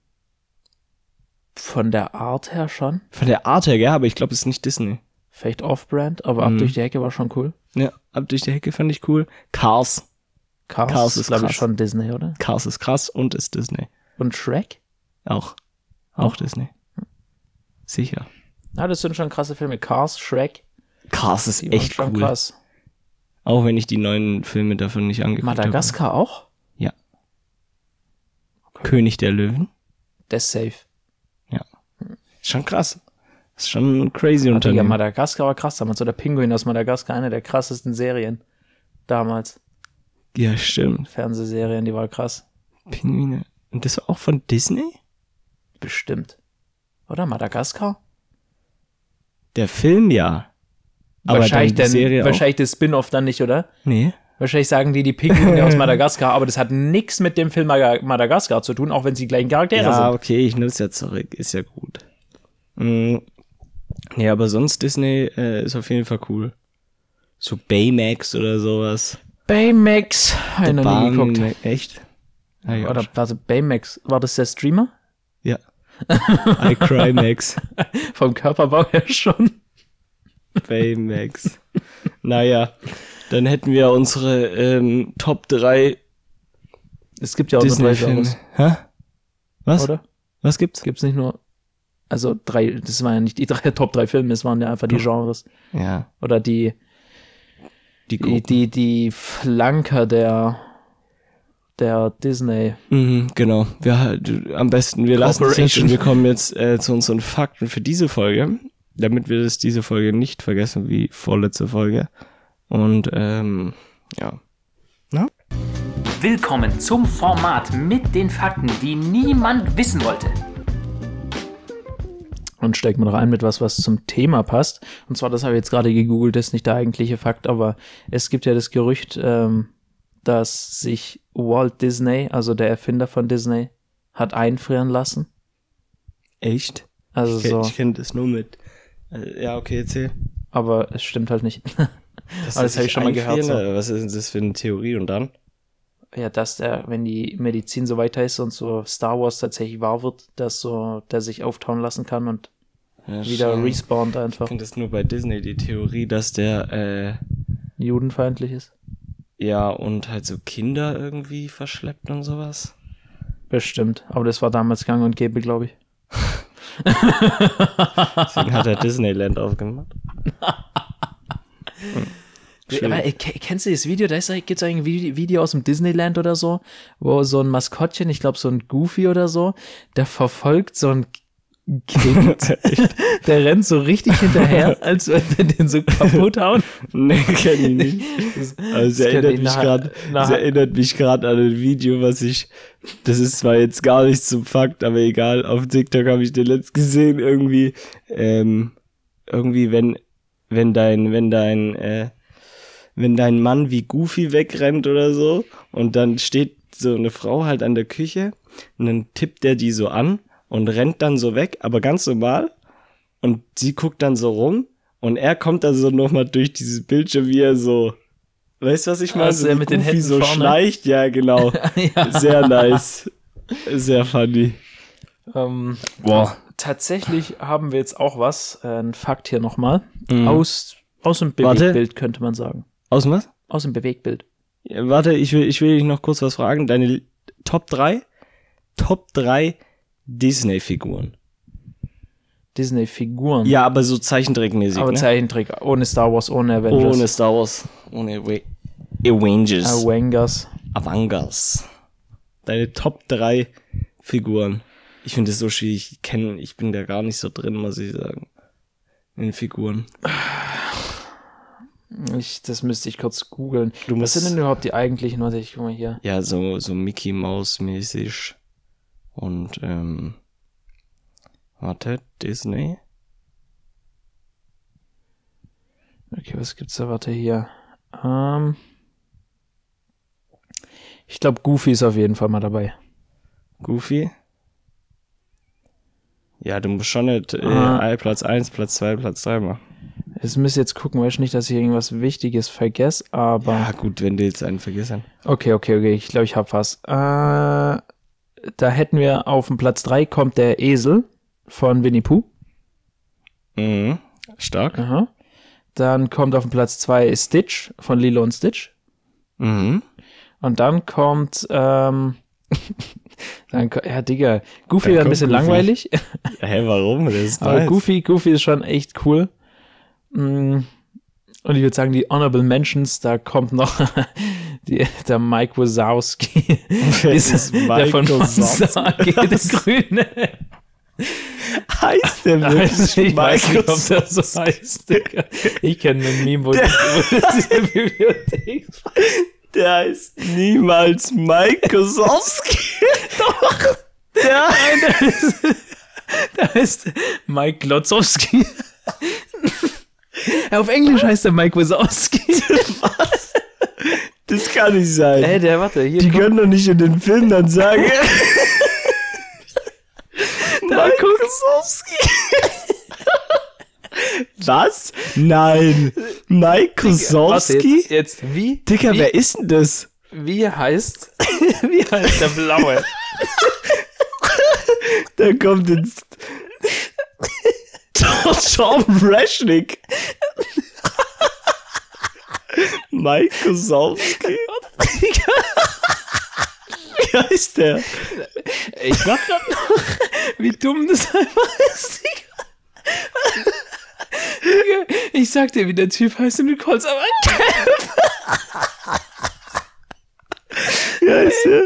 Von der Art her schon. Von der Art her, ja, aber ich glaube, es ist nicht Disney. Vielleicht Off-Brand, aber ab Mhm. durch die Hecke war schon cool. Ja, ab durch die Hecke fand ich cool. Cars. Cars, Cars ist, ist glaube ich, krass. schon Disney, oder? Cars ist krass und ist Disney. Und Shrek? Auch. Auch Disney. Sicher. Ja, das sind schon krasse Filme. Cars, Shrek. Cars ist Die waren echt schon cool. krass. Auch wenn ich die neuen Filme davon nicht angeguckt habe. Madagaskar auch? König der Löwen. Das ist safe. Ist schon krass. Ist schon ein crazy Ja, Unternehmen. Madagaskar war krass damals. So der Pinguin aus Madagaskar, eine der krassesten Serien damals. Ja, stimmt. Fernsehserien, die war krass. Pinguine. Und das war auch von Disney? Bestimmt. Oder Madagaskar? Der Film ja. Aber wahrscheinlich, dann die denn, Serie wahrscheinlich das Spin-off dann nicht, oder? auch? Nee. Wahrscheinlich sagen die die Pinguine aus Madagaskar, aber das hat nichts mit dem Film Maga- Madagaskar zu tun, auch wenn sie die gleichen Charaktere Ja, sind. okay, ich nehme es ja zurück. Ist ja gut. Mhm. Nee, aber sonst Disney äh, ist auf jeden Fall cool. So Baymax oder sowas. Baymax. Hab ich noch nie Barney geguckt. Ma- Echt? Ah, ja. Oder warte, Baymax. War das der Streamer? Ja. I Cry Max. Vom Körperbau her schon. Baymax. Naja, dann hätten wir unsere ähm, Top drei Es gibt ja auch nur drei Disney-Filme. Genres, Hä? Was? oder? Was gibt's? Gibt's nicht nur, also drei, das waren ja nicht die drei Top drei Filme, es waren ja einfach die Genres. Ja. Oder die, Die die, Gruppen. die, die Flanker der, der Disney. Mhm, genau. Wir, halt- am besten, wir lassen es jetzt Corporation. und wir kommen jetzt äh, zu unseren Fakten für diese Folge, damit wir das diese Folge nicht vergessen wie vorletzte Folge. Und ähm, ja. Willkommen zum Format mit den Fakten, die niemand wissen wollte. Und steigt man noch ein mit was, was zum Thema passt. Und zwar, das habe ich jetzt gerade gegoogelt, das ist nicht der eigentliche Fakt, aber es gibt ja das Gerücht, ähm, dass sich Walt Disney, also der Erfinder von Disney, hat einfrieren lassen. Echt? Also Ich, kenn- so, ich kenne das nur mit. Äh, ja, okay, erzähl. aber es stimmt halt nicht. Das, Aber das hab ich schon mal gehört, so. Was ist denn das für eine Theorie? Und dann? Ja, dass der, wenn die Medizin so weiter ist und so Star Wars tatsächlich wahr wird, dass so der sich auftauen lassen kann und Ja, wieder schon. respawnt Ich einfach. kenne das nur bei Disney, die Theorie, dass der, äh, Judenfeindlich ist. ja, und halt so Kinder irgendwie verschleppt und sowas. Bestimmt. Aber das war damals gang und gäbe, glaube ich. Deswegen hat er Disneyland aufgemacht. Schön. Aber äh, ke- kennst du das Video? Da gibt es ein Video, Video aus dem Disneyland oder so, wo so ein Maskottchen, ich glaube so ein Goofy oder so, der verfolgt so ein Kind. Der rennt so richtig hinterher, als würde er den so kaputt hauen. Nee, kenn ich nicht. Das, Also das es kenn erinnert ich mich nachher- gerade, nachher- es erinnert mich gerade an ein Video, was ich, das ist zwar jetzt gar nicht zum Fakt, aber egal, auf TikTok habe ich den letzt gesehen, irgendwie, ähm, irgendwie, wenn, wenn dein, wenn dein, äh, wenn dein Mann wie Goofy wegrennt oder so und dann steht so eine Frau halt an der Küche und dann tippt der die so an und rennt dann so weg, aber ganz normal und sie guckt dann so rum und er kommt dann so nochmal durch dieses Bildschirm, wie er so, weißt du, was ich meine? Also So er wie mit den Goofy Händen so vorne? schleicht, ja genau, ja. sehr nice, sehr funny. Ähm, Boah. tatsächlich haben wir jetzt auch was, äh, ein Fakt hier nochmal, Mhm. aus, aus dem Warte. Bewegtbild könnte man sagen. Aus dem was? Aus dem Bewegtbild. Ja, warte, ich will, ich will dich noch kurz was fragen. Deine Top drei? Top drei Disney-Figuren. Disney-Figuren. Ja, aber so zeichentrickmäßig, Aber ne? Zeichentrick, ohne Star Wars, ohne Avengers. Ohne Star Wars, ohne Awa- Avengers. Avengers. Avengers. Deine Top drei Figuren. Ich finde das so schwierig. Ich kenn, ich bin da gar nicht so drin, muss ich sagen. In den Figuren. Ich, das müsste ich kurz googeln. Du Was musst- sind denn überhaupt die eigentlichen? Warte, ich guck mal hier. Ja, so, so Mickey Mouse mäßig. Und, ähm, warte, Disney. Okay, was gibt's da? Warte hier. Ähm, ich glaube, Goofy ist auf jeden Fall mal dabei. Goofy. Ja, du musst schon nicht äh, Ah. Platz eins, Platz zwei, Platz drei machen. Das müsst ihr jetzt gucken, weiß nicht, dass ich irgendwas Wichtiges vergesse, aber... Ja, gut, wenn du jetzt einen vergessen. Okay, okay, okay, ich glaube, ich habe was. Äh, da hätten wir auf dem Platz drei kommt der Esel von Winnie Pooh. Mhm. Stark. Aha. Dann kommt auf dem Platz zwei Stitch von Lilo und Stitch. Mhm. Und dann kommt, ähm, dann, ko- ja, Digga, Goofy Dann wäre ein kommt bisschen Goofy. langweilig, Hä, warum? Das ist aber nice. Goofy, Goofy ist schon echt cool. Mm, Und ich würde sagen, die Honorable Mentions, da kommt noch die, der Mike Wazowski. Wer Ist- ist der Mike von Wazowski? Monster A G, der Grüne. Heißt der Also, ich weiß nicht, ob Wazowski? der so heißt, Digga. Ich kenne einen Meme, wo das in der Bibliothek. Der heißt niemals Mike Wazowski. Doch. Der Der heißt Mike Glotzowski. Auf Englisch heißt der Mike Wazowski. Was? Das kann nicht sein. Ey, der, warte, hier Die kommt, können doch nicht in den Film dann sagen. Mike Wazowski. Was? Nein. Mike warte, Wazowski? jetzt, jetzt, wie? Digga, wie, wer ist denn das? Wie heißt, wie heißt der Blaue? Da kommt jetzt Tom Rashnick. Mike Wazowski. Wie heißt der? Ich mach grad noch, wie dumm das einfach ist, Digga. Digga, ich sag dir, wie der Typ heißt und du callst aber Wie heißt der?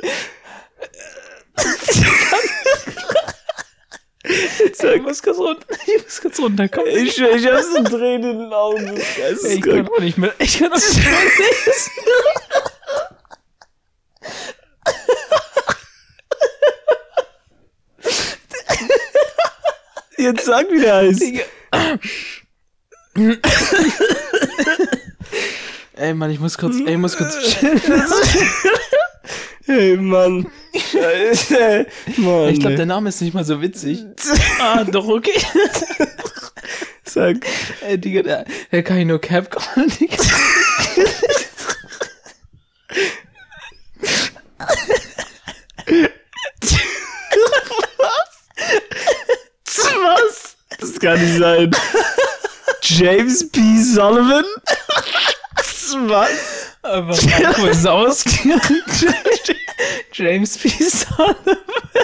ich muss kurz runter, ich muss kurz runterkommen. Ich, ich hab so Tränen in den Augen. Das ist Ey, ich kann geisteskrank. auch nicht mehr, ich kann auch nicht mehr lesen. Jetzt sag, wie der heißt. Digga. Ey, Mann, ich muss kurz, ey, ich muss kurz chillen. Hey, Mann. Scheiße. Mann, Ich glaube, ey. der Name ist nicht mal so witzig. Ah, doch, okay. Sag. Ey, Digga, der, der kann ich nur Cap callen, Digga. Was? Das kann nicht sein. James P. Sullivan? Was? Aber Mike Wazowski und James P. Sullivan.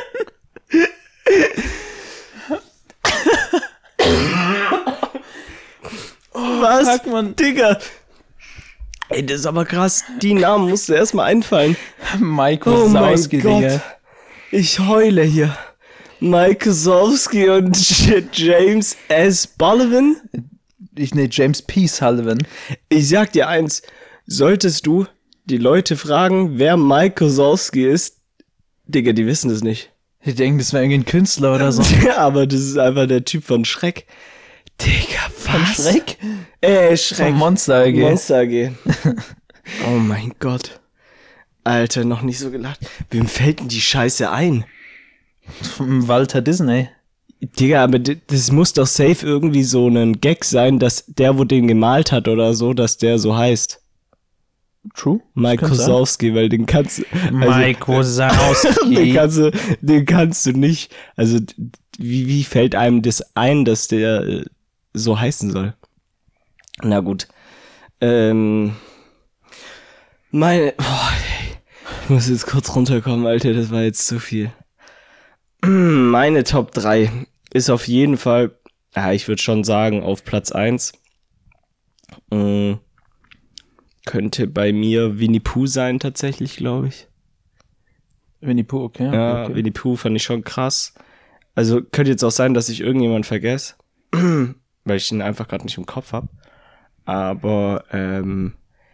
Was? Fuck, Mann. Digga. Ey, das ist aber krass. Die Namen musst du erstmal einfallen. Mike Oh mein Wazowski, Gott. Digga. Ich heule hier. Mike Wazowski und J- James S. Sullivan? Ich, nee, James P. Sullivan. Ich sag dir eins. Solltest du die Leute fragen, wer Mike Wazowski ist, Digga, die wissen es nicht. Die denken, das wäre irgendwie ein Künstler oder so. Ja, aber das ist einfach der Typ von Schreck. Digga, was? Von Schreck? Äh, Schreck. Von Monster A G. Monster A G. Oh mein Gott. Alter, noch nicht so gelacht. Wem fällt denn die Scheiße ein? Von Walter Disney. Digga, aber d- das muss doch safe irgendwie so ein Gag sein, dass der, wo den gemalt hat oder so, dass der so heißt. True. Mike kann sein. Wazowski, weil den kannst du... Mike den Wazowski. kannst du, den kannst du nicht... Also, d- wie, wie fällt einem das ein, dass der äh, so heißen soll? Na gut. Ähm... Meine... Boah, ey. Ich muss jetzt kurz runterkommen, Alter, das war jetzt zu viel. Meine Top drei ist auf jeden Fall Mike Wazowski. Ist auf jeden Fall ja, ich würde schon sagen, auf Platz eins äh, könnte bei mir Winnie Pooh sein, tatsächlich, glaube ich. Winnie Pooh, okay. okay ja, okay. Winnie Pooh fand ich schon krass. Also könnte jetzt auch sein, dass ich irgendjemand vergesse, weil ich ihn einfach gerade nicht im Kopf habe. Aber ähm,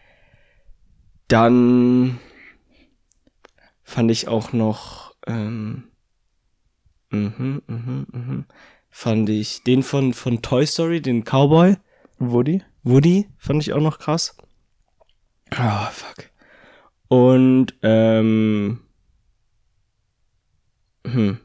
dann fand ich auch noch ähm, mhm, mhm, mhm, fand ich den von von Toy Story, den Cowboy. Woody? Woody fand ich auch noch krass. Ah, oh, fuck. Und ähm hm.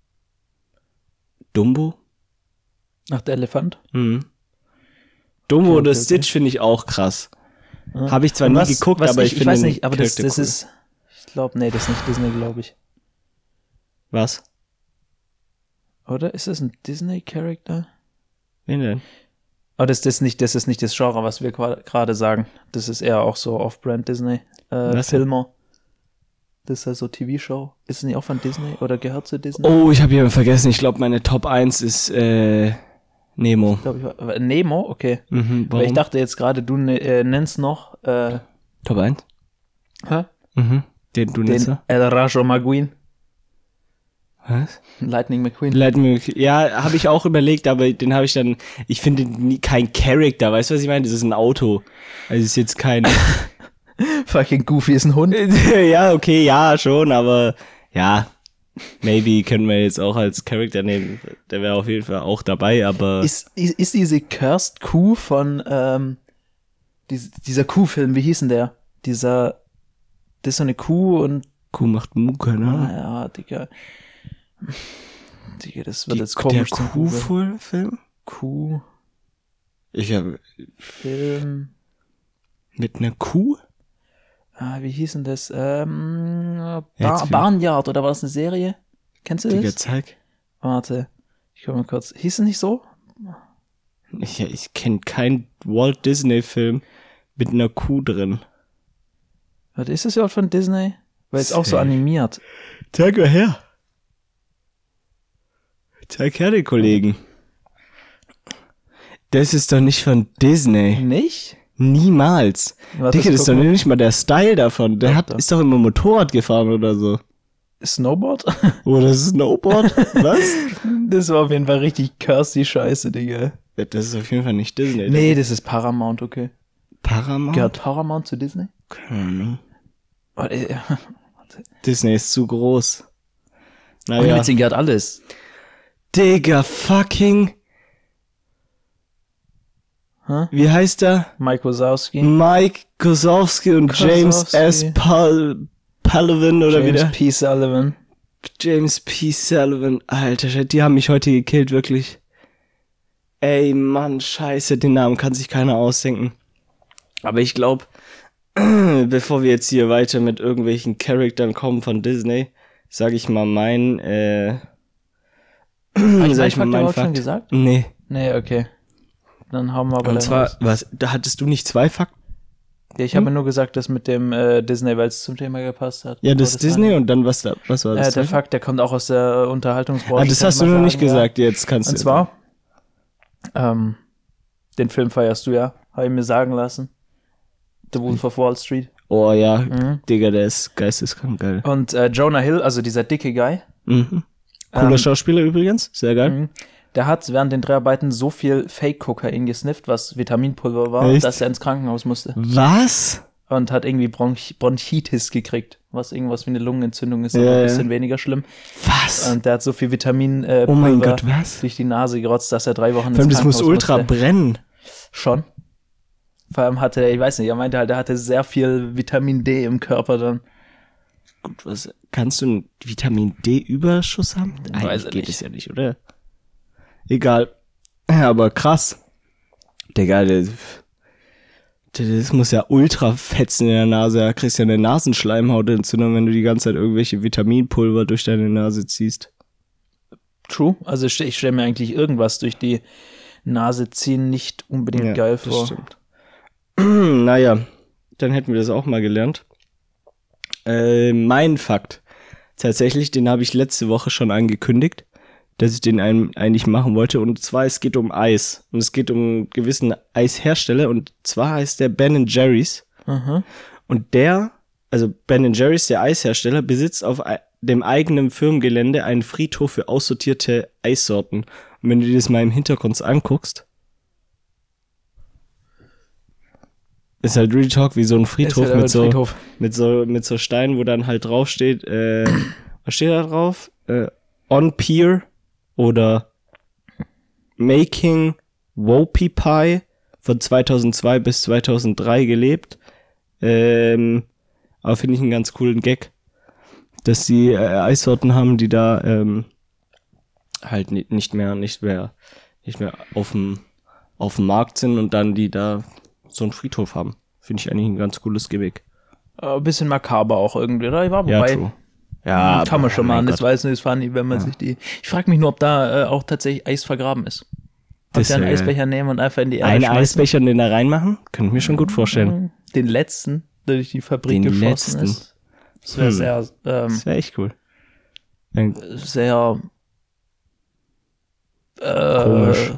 Dumbo? Ach, der Elefant? Mhm. Dumbo okay, oder okay, Stitch okay. finde ich auch krass. Ja. Habe ich zwar Und nie was, geguckt, was aber ich, ich, ich finde weiß nicht, aber das, Charakter das cool. ist, ich glaube, nee, das ist nicht Disney, glaube ich. Was? Oder ist das ein Disney-Charakter? Wen denn? Aber das, das, nicht, das ist nicht das Genre, was wir gerade sagen. Das ist eher auch so Off-Brand Disney. Äh, Filmer. Das ist ja so T V-Show. Ist es nicht auch von Disney oder gehört zu Disney? Oh, ich habe jemanden vergessen. Ich glaube, meine Top eins ist äh, Nemo. Ich glaub, ich war, Nemo? Okay. Mhm, Weil ich dachte jetzt gerade, du ne, äh, nennst noch äh, Top eins? Hä? Mhm. Den du nennst? Den El Rayo McQueen. Was? Lightning McQueen. Lightning McQueen. Ja, habe ich auch überlegt, aber den habe ich dann, ich finde nie, kein Charakter, weißt du, was ich meine? Das ist ein Auto. Also es ist jetzt kein... Fucking Goofy ist ein Hund. Ja, okay, ja, schon, aber ja, maybe können wir jetzt auch als Charakter nehmen. Der wäre auf jeden Fall auch dabei, aber... Ist, ist, ist diese Cursed Kuh von, ähm, dies, dieser Kuhfilm, wie hieß denn der? Dieser, das ist so eine Kuh und... Kuh macht Mucke, ne? Ah, ja, Digga. Digga, das wird Die, jetzt komisch der zum Googlen. Kuh-Film? Kuh. Ich habe Film. mit einer Kuh? Ah, wie hieß denn das? Ähm, Ja, Bar Barnyard, oder war das eine Serie? Kennst du das? Digga, zeig. Warte, ich guck mal kurz. Hieß es nicht so? Ich, ich kenne keinen Walt Disney-Film mit einer Kuh drin. Warte, ist das überhaupt von Disney? Weil es auch so Safe. animiert. Zeig mal her. Zeig her den Kollegen. Das ist doch nicht von Disney. Nicht? Niemals. Warte, Digga, das ist doch guck mal. nicht mal der Style davon. Der Doch, hat, doch. ist doch immer Motorrad gefahren oder so. Snowboard? Oder Snowboard? Was? Das war auf jeden Fall richtig cursed Scheiße, Digga. Das ist auf jeden Fall nicht Disney. Nee, das ist Paramount, okay. Paramount? Gehört Paramount zu Disney? Keine Ahnung. Warte, äh, Disney ist zu groß. oh, Naja. Witzing gehört alles. Digga, fucking. Hä? Wie heißt er? Mike Wazowski. Mike Kozowski und James Kozowski. S. Pal Palavin oder James wieder? P. Sullivan. James P. Sullivan. Alter, shit, die haben mich heute gekillt, wirklich. Ey, Mann, scheiße, den Namen kann sich keiner ausdenken. Aber ich glaube, bevor wir jetzt hier weiter mit irgendwelchen Charaktern kommen von Disney, sage ich mal mein, äh, sag ich mal mein Fakt Fakt. schon gesagt? Nee. Nee, okay. Dann haben wir aber Und gleich zwar, was. was, da hattest du nicht zwei Fakten? Ja, ich habe nur gesagt, dass mit dem äh, Disney, weil es zum Thema gepasst hat. Ja, das Aber ist Disney war und dann was da, was war nicht- das? äh, der zweite? Fakt, der kommt auch aus der Unterhaltungsbranche. Ah, das kann hast ich du mal noch nicht sagen, ja. gesagt, jetzt kannst Und du. zwar, ähm, den Film feierst du ja, habe ich mir sagen lassen. The Wolf of Wall Street. Oh ja, Mhm. Digga, der ist geisteskrank geil. Und äh, Jonah Hill, also dieser dicke Guy, Mhm. Cooler Ähm, Schauspieler übrigens, sehr geil. mhm, der hat während den Dreharbeiten so viel Fake-Kokain gesnifft, was Vitaminpulver war, Echt? dass er ins Krankenhaus musste. Was? Und hat irgendwie Bronch Bronchitis gekriegt, was irgendwas wie eine Lungenentzündung ist, Ja, aber ein ja. bisschen weniger schlimm. Was? Und der hat so viel Vitamin äh, Oh mein Pulver Gott, was? durch die Nase gerotzt, dass er drei Wochen Vor allem, ins das muss Krankenhaus ultra musste. brennen. Schon. Vor allem hatte er, ich weiß nicht, er meinte halt, er hatte sehr viel Vitamin D im Körper dann. Gut, was, kannst du einen Vitamin D-Überschuss haben? Weiß Eigentlich ich geht nicht. es ja nicht, oder? Egal. Ja, aber krass. Digga, der, der, das muss ja ultra fetzen in der Nase. Da kriegst du ja eine Nasenschleimhautentzündung, wenn du die ganze Zeit irgendwelche Vitaminpulver durch deine Nase ziehst. True. Also ich, ich stelle mir eigentlich irgendwas durch die Nase ziehen nicht unbedingt geil das vor. stimmt. Naja, dann hätten wir das auch mal gelernt. Äh, mein Fakt. Tatsächlich, den habe ich letzte Woche schon angekündigt. dass ich den ein, eigentlich machen wollte. Und zwar, es geht um Eis. Und es geht um einen gewissen Eishersteller. Und zwar heißt der Ben Jerry's. Aha. Und der, also Ben Jerry's, der Eishersteller, besitzt auf dem eigenen Firmengelände einen Friedhof für aussortierte Eissorten. Und wenn du dir das mal im Hintergrund anguckst, ist halt Real Talk wie so ein Friedhof, halt mit, so, Friedhof. mit so mit so Steinen, wo dann halt drauf steht, äh, was steht da drauf? Äh, On Pier oder Making Wopie Pie von zweitausendzwei bis zweitausenddrei gelebt. Ähm, aber finde ich einen ganz coolen Gag, dass die äh, Eissorten haben, die da ähm, halt nicht mehr nicht mehr nicht mehr auf dem auf dem Markt sind und dann die da so einen Friedhof haben. Finde ich eigentlich ein ganz cooles Gimmick. Ein äh, bisschen makaber auch irgendwie, oder? Ich war ja, wobei, true. Ja, kann man schon machen, das weiß nicht, das funny, wenn man ja. sich die... Ich frage mich nur, ob da äh, auch tatsächlich Eis vergraben ist. Ob das, wir einen äh, Eisbecher nehmen und einfach in die Erde einen schmeißen. Eisbecher und den da reinmachen? Könnte ich mir schon gut vorstellen. Den letzten, der durch die Fabrik den geschossen letzten. ist. Das wäre hm. sehr... Ähm, das wäre echt cool. Sehr... Äh, Komisch.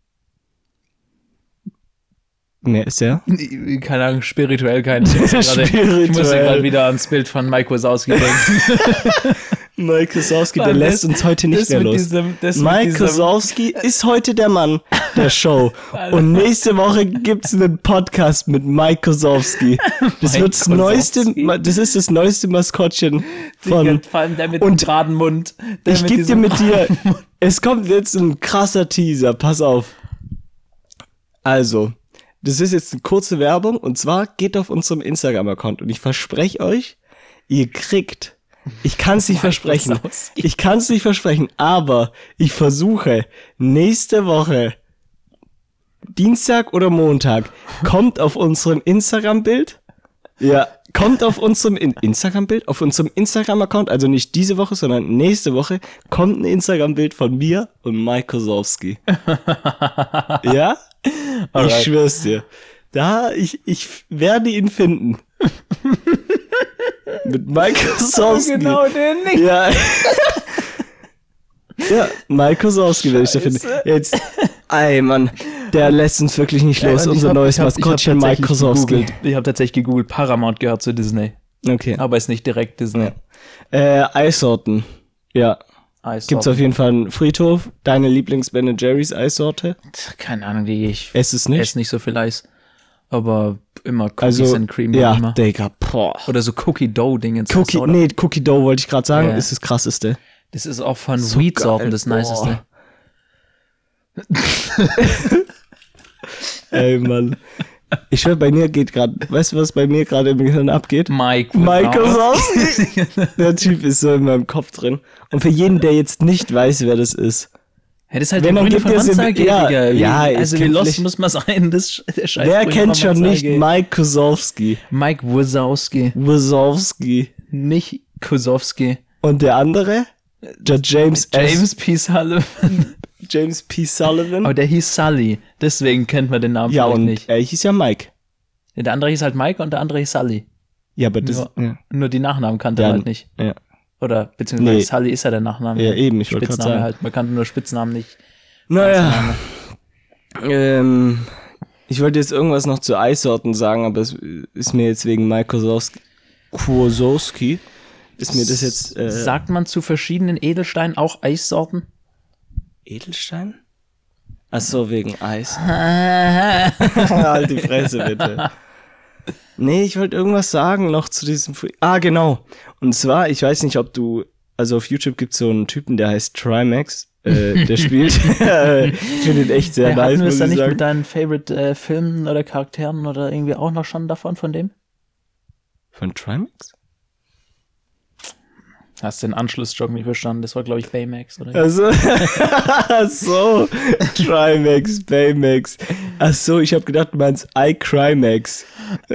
Mehr ist der? Keine Ahnung, spirituell kein spirituell. Ich musste gerade wieder ans Bild von Mike Wazowski denken. Mike Wazowski, der lässt das, uns heute nicht mehr los. Diesem, Mike Wazowski ist heute der Mann der Show. Und nächste Woche gibt's einen Podcast mit Mike Wazowski. Das Mike wird das neueste, das ist das neueste Maskottchen von... Vor allem der mit dem geraden Mund. Ich geb dir mit dir... Es kommt jetzt ein krasser Teaser, pass auf. Also... Das ist jetzt eine kurze Werbung und zwar geht auf unserem Instagram-Account und ich verspreche euch, ihr kriegt, ich kann es nicht versprechen, ich kann es nicht versprechen, aber ich versuche nächste Woche, Dienstag oder Montag, kommt auf unserem Instagram-Bild, ja, kommt auf unserem in- Instagram-Bild, auf unserem Instagram-Account, also nicht diese Woche, sondern nächste Woche, kommt ein Instagram-Bild von mir und Mike Wazowski. Ja? Alright. Ich schwör's dir. Da, ich, ich werde ihn finden. Mit Mike Wazowski. Oh, genau den nicht. Ja. Ja, Mike Wazowski werde ich da finden. Jetzt, ey, Mann, der lässt uns wirklich nicht los. Ja, Unser hab, neues Maskottchen, Mike Wazowski. Ich habe tatsächlich gegoogelt, Paramount gehört zu Disney. Okay. Aber ist nicht direkt Disney. Ja. Äh, Eissorten. Ja. Eissorten. Gibt's auf jeden Fall einen Friedhof. Deine Lieblings-Ben Jerry's Eissorte? Keine Ahnung, die ich ess es nicht. esse nicht so viel Eis. Aber immer Cookies also, and Cream. Ja, immer. Digga, boah. Oder so Cookie-Dough-Dingens. Cookie, oder? Nee, Cookie-Dough wollte ich gerade sagen, ja. ist das krasseste. Das ist auch von so Wheat-Sorten das niceste. Ey, Mann. Ich höre, bei mir geht gerade, weißt du, was bei mir gerade im Gehirn abgeht? Mike. Mike Wazowski. Der Typ ist so in meinem Kopf drin. Und für jeden, der jetzt nicht weiß, wer das ist. Ja, das ist halt wenn der Grüne von Anzeige, ja, ja, also wie lost muss man sein, das der Scheiß. Wer kennt schon nicht Mike Wazowski? Mike Wazowski. Wazowski. Nicht Kozowski. Und der andere? Der James James S. P. Sullivan. James P. Sullivan. Aber der hieß Sully, deswegen kennt man den Namen ja, vielleicht und nicht. Er hieß ja Mike. Ja, der andere hieß halt Mike und der andere hieß Sully. Ja, aber das... Nur, ja. nur die Nachnamen kannte ja, man halt nicht. Ja. Oder, beziehungsweise nee. Sully ist ja der Nachname. Ja, eben, ich wollte gerade sagen. Halt. Man kannte nur Spitznamen nicht. Naja. Ähm, ich wollte jetzt irgendwas noch zu Eissorten sagen, aber es ist mir jetzt wegen Mike Wazowski, ist mir das jetzt... Äh, Sagt man zu verschiedenen Edelsteinen auch Eissorten? Edelstein? Ach so, wegen Eis. Halt die Fresse, bitte. Nee, ich wollte irgendwas sagen noch zu diesem... Free- ah, genau. Und zwar, ich weiß nicht, ob du... Also auf YouTube gibt es so einen Typen, der heißt Trimax. Äh, der spielt. Ich finde den echt sehr ja, nice, hatten wir muss es da ich nicht sagen. mit deinen Favorite-Filmen äh, oder Charakteren oder irgendwie auch noch schon davon, von dem? Von Trimax? Hast den Anschlussjoke nicht verstanden? Das war, glaube ich, Baymax, oder? Also, ach so, Trimax, Baymax. Ach so, ich habe gedacht, du meinst iCrymax.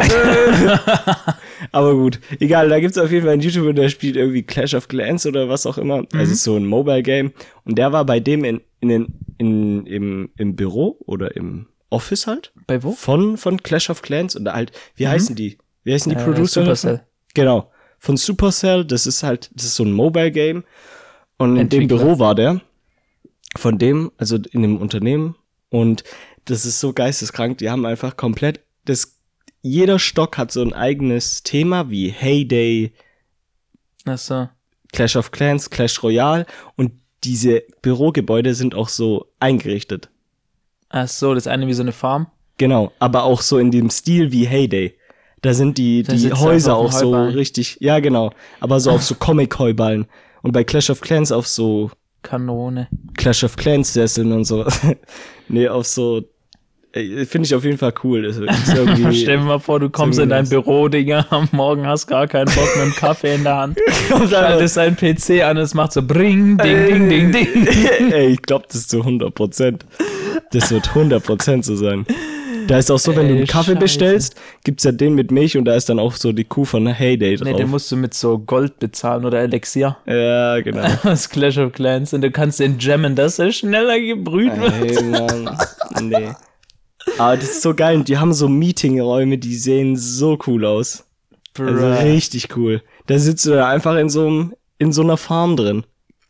Aber gut, egal, da gibt's auf jeden Fall einen YouTuber, der spielt irgendwie Clash of Clans oder was auch immer. Mhm. Also so ein Mobile-Game. Und der war bei dem in, in, in, in, im, im Büro oder im Office halt. Bei wo? Von, von Clash of Clans und halt, wie mhm. heißen die? Wie heißen die äh, Producer? Supercell. Genau. Von Supercell, das ist halt, das ist so ein Mobile-Game. Und in dem Büro war der. von dem, also in dem Unternehmen. Und das ist so geisteskrank. Die haben einfach komplett, das, jeder Stock hat so ein eigenes Thema, wie Heyday, Ach so. Clash of Clans, Clash Royale. Und diese Bürogebäude sind auch so eingerichtet. Ach so, das eine wie so eine Farm? Genau, aber auch so in dem Stil wie Heyday. Da sind die, Da die sitzt Häuser einfach auch auf dem so Heuballen. richtig, ja genau, aber so auf so Comic-Heuballen. Und bei Clash of Clans auf so Kanone. Clash of Clans Sesseln und so. Nee, auf so, äh, finde ich auf jeden Fall cool. Das ist irgendwie, Stell dir mal vor, du kommst in dein nice. Büro, Digga, am Morgen hast gar keinen Bock mit einem Kaffee in der Hand. Schaltest dein P C an, es macht so bring, ding, ding, ding, ding. Ey, ich glaube das zu hundert Prozent. Das wird hundert Prozent so sein. Da ist auch so, wenn Ey, du einen Kaffee Scheiße. bestellst, gibt's ja den mit Milch und da ist dann auch so die Kuh von Heyday drauf. Nee, den musst du mit so Gold bezahlen oder Elixier. Ja, genau. Das Clash of Clans. Und du kannst den jammen, dass er schneller gebrüht wird. Ey, Mann. Nee. Aber das ist so geil. Und die haben so Meetingräume, die sehen so cool aus. Also Bruh. richtig cool. Da sitzt du da einfach in so einem, in so einer Farm drin.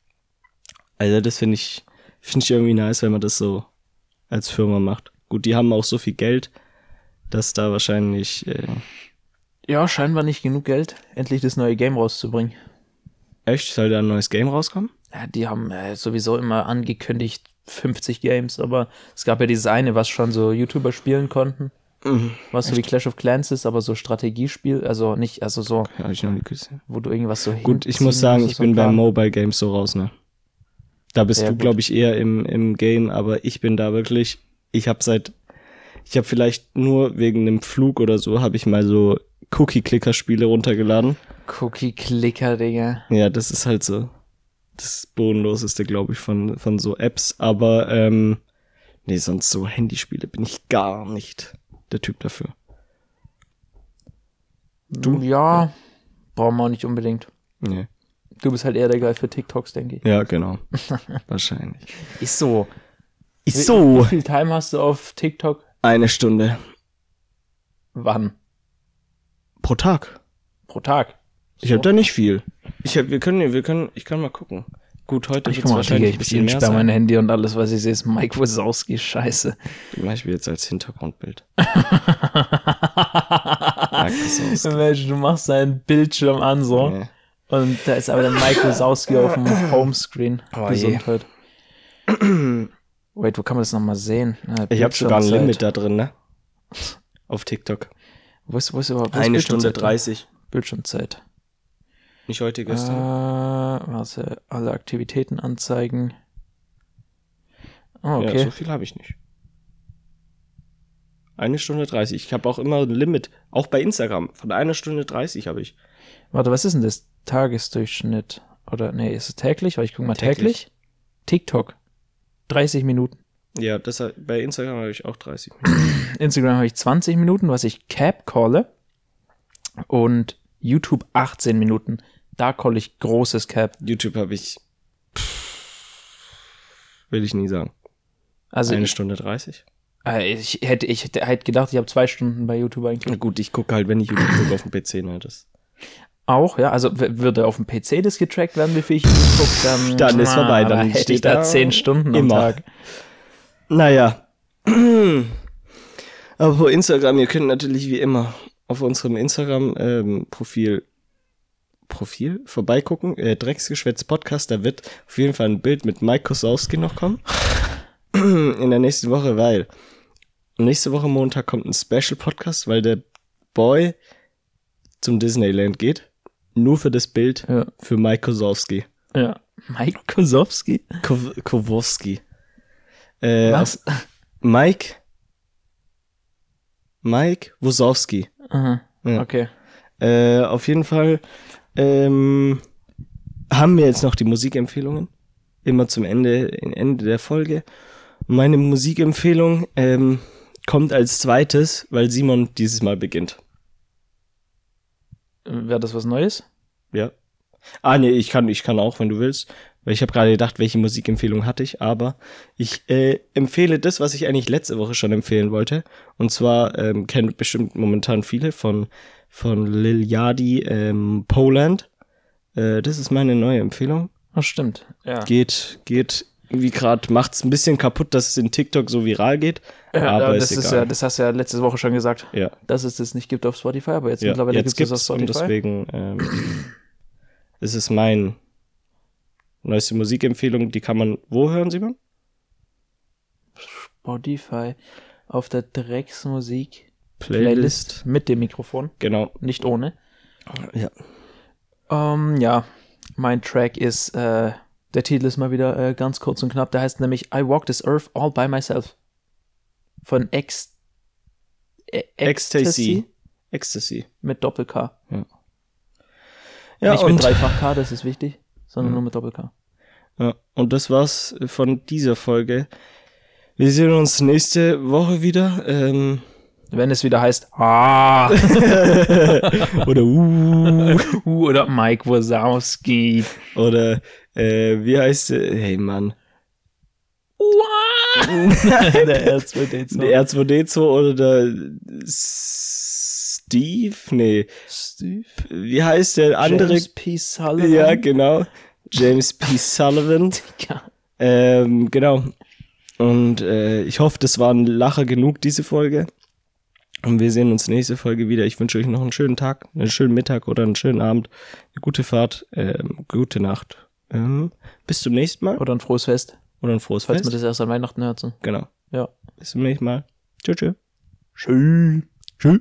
Also das finde ich, finde ich irgendwie nice, wenn man das so als Firma macht. Gut, die haben auch so viel Geld, dass da wahrscheinlich, äh, Ja, scheinbar nicht genug Geld, endlich das neue Game rauszubringen. echt, soll da ein neues Game rauskommen? Ja, die haben äh, sowieso immer angekündigt fünfzig Games, aber es gab ja dieses eine, was schon so YouTuber spielen konnten. Mhm. Was so wie Clash of Clans ist, aber so Strategiespiel, also nicht, also so, Ja, hab ich noch nie gesehen. wo du irgendwas so Gut, ich hinziehen muss sagen, musst, ich so bin ein bei Plan. Mobile Games so raus, ne? Da bist Ja, du, gut. glaube ich, eher im, im Game, aber ich bin da wirklich, ich habe seit, ich habe vielleicht nur wegen einem Flug oder so, habe ich mal so Cookie-Clicker-Spiele runtergeladen. Cookie-Clicker, Digga. Ja, das ist halt so das Bodenloseste, glaube ich, von, von so Apps, aber ähm, nee, sonst so Handyspiele bin ich gar nicht der Typ dafür. Du? Ja, brauchen wir auch nicht unbedingt. Nee. Du bist halt eher der Guy für TikToks, denke ich. Ja, genau. Wahrscheinlich. Ist so. Ist Wie so. viel Time hast du auf TikTok? Eine Stunde Wann? pro Tag. Pro Tag? Ich So. habe da nicht viel. Ich hab, wir können, wir können, ich kann mal gucken. Gut, heute Ich wird guck es mal, wahrscheinlich Digga, ein ich bisschen mehr sperre mein sein. Handy und alles, was ich sehe, ist Mike Wazowski. Scheiße. Den mach ich mir jetzt als Hintergrundbild. Microsoft. Mensch, du machst deinen Bildschirm an so Nee. und da ist aber der Mike Wazowski auf dem Homescreen. Oh je. Gesundheit. Wait, wo kann man das nochmal sehen? Ah, Ich habe sogar ein Bildschirmzeit. Limit da drin, ne? Auf TikTok. Wo ist, wo ist überhaupt wo ist Eine Stunde Bildschirmzeit? dreißig. Bildschirmzeit. Nicht heute, Äh, gestern. warte, alle Aktivitäten anzeigen. Oh, Ja, okay. so viel habe ich nicht. Eine Stunde dreißig. Ich habe auch immer ein Limit. Auch bei Instagram. Von einer Stunde dreißig habe ich. Warte, was ist denn das? Tagesdurchschnitt? Oder, nee, ist es täglich? Weil ich guck mal, täglich? Täglich. TikTok. dreißig Minuten. Ja, das, bei Instagram habe ich auch dreißig. Instagram habe ich zwanzig Minuten, was ich Cap calle. Und YouTube achtzehn Minuten. Da calle ich großes Cap. YouTube habe ich. Will ich nie sagen. Also Eine ich, Stunde dreißig. äh, ich hätte ich hätte halt gedacht, ich habe zwei Stunden bei YouTube eigentlich. Na gut, ich gucke halt, wenn ich YouTube gucke, auf dem P C, ne? Das. Auch, ja. Also w- würde auf dem P C das getrackt werden, wie viel ich YouTube gucke, dann, Dann ist vorbei, dann da hätte steht ich da da zehn Stunden am immer. Tag. Naja. Aber vor Instagram, ihr könnt natürlich wie immer auf unserem Instagram-Profil Profil vorbeigucken. Äh, Drecksgeschwätz Podcast, da wird auf jeden Fall ein Bild mit Mike Kosowski noch kommen. In der nächsten Woche, weil nächste Woche Montag kommt ein Special-Podcast, weil der Boy zum Disneyland geht. Nur für das Bild Ja. für Mike Kosowski. Ja. Mike Kosowski? Ko- Kowalski. Äh, Was? auf- Mike Mike Wozowski. Aha. Ja. Okay. Äh, auf jeden Fall ähm, haben wir jetzt noch die Musikempfehlungen. Immer zum Ende, Ende der Folge. Meine Musikempfehlung ähm, kommt als zweites, weil Simon dieses Mal beginnt. Wäre das was Neues? Ja. Ah, nee, ich kann, ich kann auch, wenn du willst. Weil ich habe gerade gedacht, welche Musikempfehlung hatte ich, aber ich äh, empfehle das, was ich eigentlich letzte Woche schon empfehlen wollte. Und zwar ähm, kennen bestimmt momentan viele von, von Lil Yachty, ähm, Poland. Äh, das ist meine neue Empfehlung. Ach, stimmt. Ja. Geht, geht irgendwie gerade, macht es ein bisschen kaputt, dass es in TikTok so viral geht. Ja, aber das ist, ist egal. ja, das hast du ja letzte Woche schon gesagt, ja. dass es das nicht gibt auf Spotify, aber jetzt ja, mittlerweile jetzt gibt es gibt's auf Spotify. Und deswegen ähm, ist es mein neueste Musikempfehlung, die kann man, wo hören Sie man? Spotify auf der Drecksmusik Playlist. Playlist mit dem Mikrofon, Genau. nicht ohne. Ja. Um, ja, mein Track ist, äh, der Titel ist mal wieder äh, ganz kurz und knapp, der heißt nämlich I Walk This Earth All By Myself von Ex e- Ecstasy. Ecstasy. mit Doppel-K. Ja, ja Nicht und, mit Dreifach-K, das ist wichtig, sondern ja. nur mit Doppel-K. Ja, und das war's von dieser Folge. Wir sehen uns nächste Woche wieder. Ähm, Wenn es wieder heißt, ah, oder uh, uh, oder Mike Wazowski. oder äh, wie heißt der? Hey Mann. Der R zwei D zwei. Der R zwei D zwei oder der Steve? Nee. Steve? Wie heißt der andere? James P. Sullivan. Ja, genau. James P. Sullivan. Ja. Ähm, genau. Und äh, ich hoffe, das war ein Lacher genug, diese Folge. Und wir sehen uns nächste Folge wieder. Ich wünsche euch noch einen schönen Tag, einen schönen Mittag oder einen schönen Abend, eine gute Fahrt, ähm, gute Nacht. Ähm, bis zum nächsten Mal. Oder ein frohes Fest. Oder ein frohes Falls Fest. man das erst an Weihnachten hört. So. Genau. Ja. Bis zum nächsten Mal. Tschüss, tschüss. Schön.